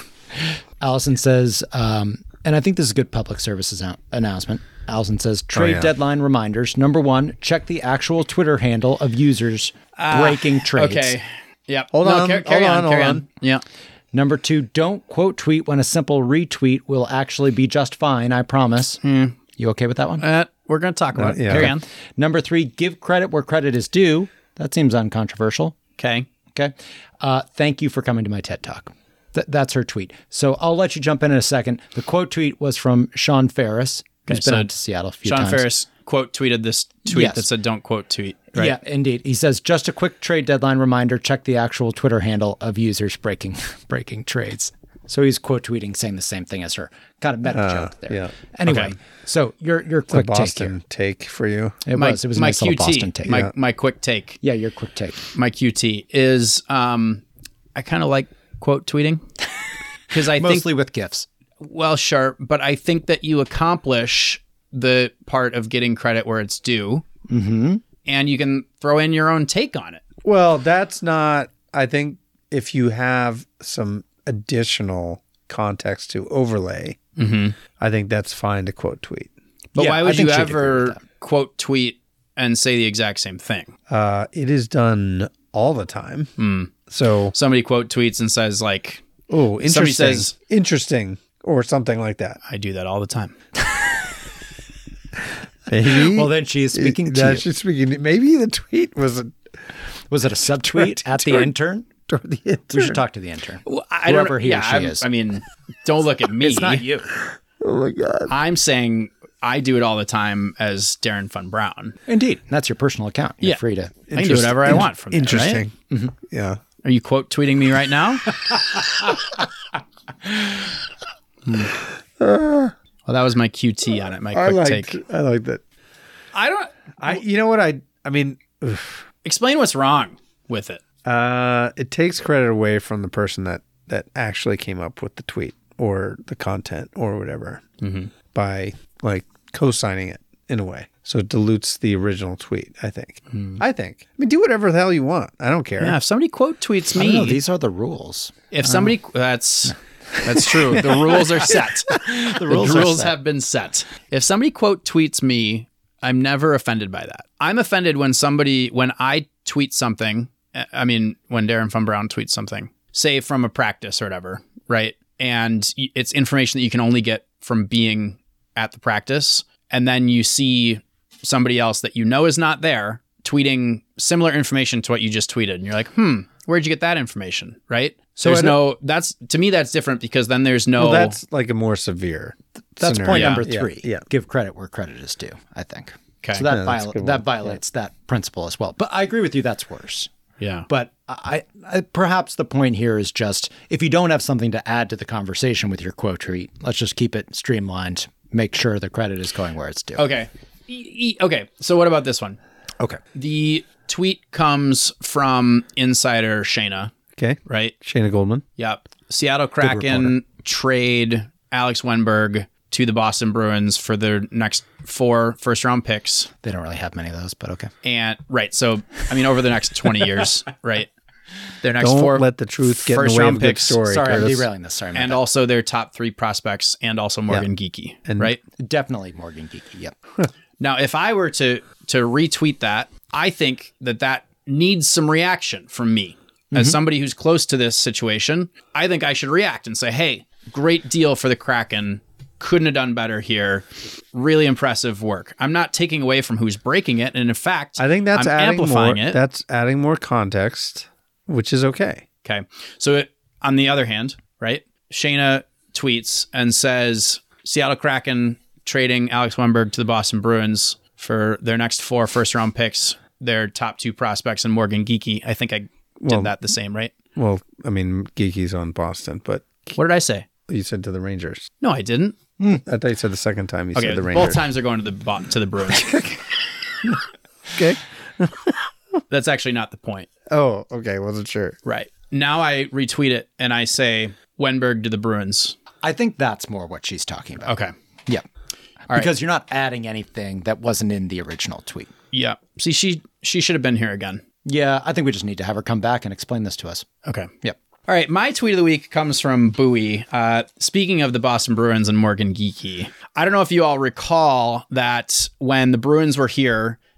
Allison says, um, and I think this is a good public services an- announcement. Allison says, trade yeah. deadline reminders. Number one, check the actual Twitter handle of users breaking trades. Okay. Yep. Hold No, on, car- carry hold on. on, Carry hold on. on. Yeah. Number two, don't quote tweet when a simple retweet will actually be just fine. I promise. You okay with that one? Uh, we're going to talk about it. yeah. Carry Okay. on. Number three, give credit where credit is due. That seems uncontroversial. Okay. Okay. Uh, thank you for coming to my TED Talk. Th- that's her tweet. So I'll let you jump in in a second. The quote tweet was from Sean Ferris, who's Okay, been so out to Seattle a few Sean times. Ferris quote tweeted this tweet Yes. that said, don't quote tweet. Right? Yeah, indeed. He says, just a quick trade deadline reminder, check the actual Twitter handle of users breaking breaking trades. So he's quote tweeting saying the same thing as her. Kind of meta Uh, joke there. yeah. Anyway, Okay. so your your It's a quick take here. Boston take for you. It My, was. It was a my nice little Q T, Boston take. my, Yeah. my quick take, Yeah, your quick take. my Q T is um, I kind of like quote tweeting because I think, Mostly with GIFs. well, sure, but I think that you accomplish the part of getting credit where it's due, Mm-hmm. and you can throw in your own take on it. Well, that's not, I think if you have some additional context to overlay, I think that's fine to quote tweet. But Yeah, why I would think you she'd agree with ever that. quote tweet and say the exact same thing? Uh, it is done all the time. Hmm. So, Somebody quote tweets and says like, oh, interesting. Somebody says- interesting or something like that. I do that all the time. Maybe. Well, then she is speaking to that you. she's speaking. Maybe the tweet was a, Was it a subtweet at the toward- intern? toward the intern. We should talk to the intern. Well, I Whoever don't, he or yeah, she I'm- is. I mean, don't look at me. It's not you. Oh my god. I'm saying I do it all the time as Darren Fun Brown. Indeed. That's your personal account. You're Yeah. free to. I can do whatever I want from there, right? Interesting. Mm-hmm. Yeah. Are you quote tweeting me right now? Hmm. Well, that was my Q T on it. My I quick like. take. I like that. I don't I. You know what I. I mean. oof. explain what's wrong with it. Uh, it takes credit away from the person that that actually came up with the tweet or the content or whatever by like co-signing it in a way. So it dilutes the original tweet. I think. I think. I mean, do whatever the hell you want. I don't care. Yeah, if somebody quote tweets I don't know, me, these are the rules. if somebody that's that's true. The rules are set. the rules, are set. have been set. If somebody quote tweets me, I'm never offended by that. I'm offended when somebody when I tweet something. I mean, when Darren Fun Brown tweets something, say from a practice or whatever, right? And y- it's information that you can only get from being at the practice, and then you see somebody else that you know is not there tweeting similar information to what you just tweeted, and you're like, hmm, where'd you get that information, right? So there's I don't- no, that's, to me, that's different because then there's no, Well, that's like a more severe. That's scenario. point Yeah. number Yeah, three. yeah. Give credit where credit is due, I think. Okay. So that, Yeah, that's a viol- good that one. violates that principle as well. But I agree with you, that's worse. yeah. But I, I perhaps the point here is just if you don't have something to add to the conversation with your quote tweet, let's just keep it streamlined. Make sure the credit is going where it's due. Okay. E- e- okay. So what about this one? Okay. The tweet comes from insider Shayna, Okay. right? Shayna Goldman. Yep. Seattle Kraken trade Alex Wenberg to the Boston Bruins for their next four first round picks. They don't really have many of those, but okay. And right. So, I mean, over the next twenty years, right? Their next Don't four let the truth get in first the way round of a good picks. story. Sorry, I'm Curtis. derailing this. Sorry, my And bad. also their top three prospects and also Morgan Geeky, And- right? Definitely Morgan Geeky. Yep. Now, if I were to to retweet that, I think that that needs some reaction from me. As somebody who's close to this situation, I think I should react and say, hey, great deal for the Kraken. Couldn't have done better here. Really impressive work. I'm not taking away from who's breaking it. And in fact, I think that's I'm adding amplifying more. it. That's adding more context, which is okay. Okay. So it, on the other hand, right, Shayna tweets and says Seattle Kraken trading Alex Wenberg to the Boston Bruins for their next four first round picks, their top two prospects, and Morgan Geeky. I think I did Well- that the same, right? Well, I mean, Geeky's on Boston, but What did I say? you said to the Rangers. No, I didn't. I thought you said the second time you Okay, said the Rangers. both times they're going to the Bo- to the Bruins. Okay. That's actually not the point. Oh, okay. Wasn't sure. Right. Now I retweet it and I say Wenberg to the Bruins. I think that's more what she's talking about. Okay. Yeah. right. Because you're not adding anything that wasn't in the original tweet. Yeah. See, she she should have been here again. Yeah, I think we just need to have her come back and explain this to us. Okay. Yep. All right, my tweet of the week comes from Bowie. Uh, speaking of the Boston Bruins and Morgan Geeky, I don't know if you all recall that when the Bruins were here,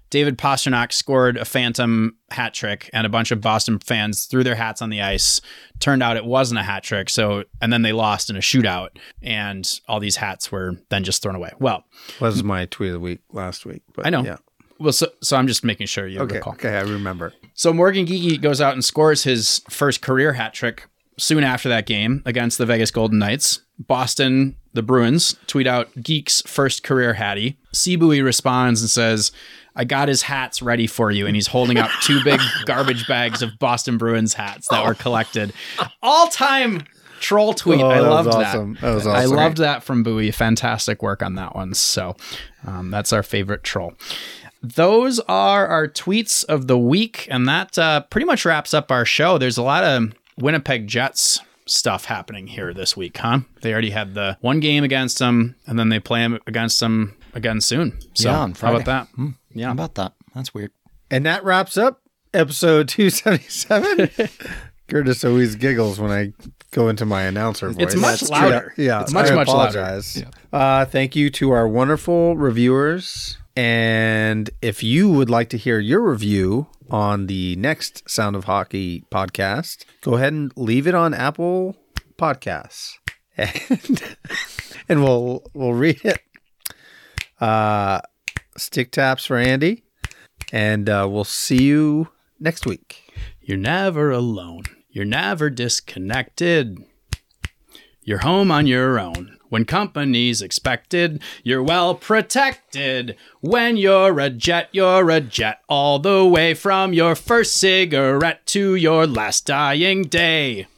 David Pastrnak scored a phantom hat trick, and a bunch of Boston fans threw their hats on the ice. Turned out it wasn't a hat trick. So, and then they lost in a shootout, and all these hats were then just thrown away. Well, was my tweet of the week last week. But I know. Yeah. Well, so, so I'm just making sure you Okay. recall. Okay. I remember. So Morgan Geekie goes out and scores his first career hat trick soon after that game against the Vegas Golden Knights. Boston, the Bruins, tweet out Geek's first career hattie. Sibui responds and says, I got his hats ready for you. And he's holding up two big garbage bags of Boston Bruins hats that were collected. All-time troll tweet. Oh, I that loved was that. awesome. That was I awesome. loved that from Bowie. Fantastic work on that one. So um, that's our favorite troll. Those are our tweets of the week, and that uh, pretty much wraps up our show. There's a lot of Winnipeg Jets stuff happening here this week, huh? They already had the one game against them, and then they play them against them again soon. So Yeah, on how Friday. about that? Hmm. Yeah. How about that? That's weird. And that wraps up episode two seventy-seven. Curtis always giggles when I go into my announcer voice. It's much That's louder. true. Yeah, It's much, I much louder. apologize. Uh, thank you to our wonderful reviewers. And if you would like to hear your review on the next Sound of Hockey podcast, go ahead and leave it on Apple Podcasts, and and we'll we'll read it. Uh, stick taps for Andy, and uh, we'll see you next week. You're never alone. You're never disconnected. You're home on your own. When company's expected, you're well protected. When you're a jet, you're a jet. All the way from your first cigarette to your last dying day.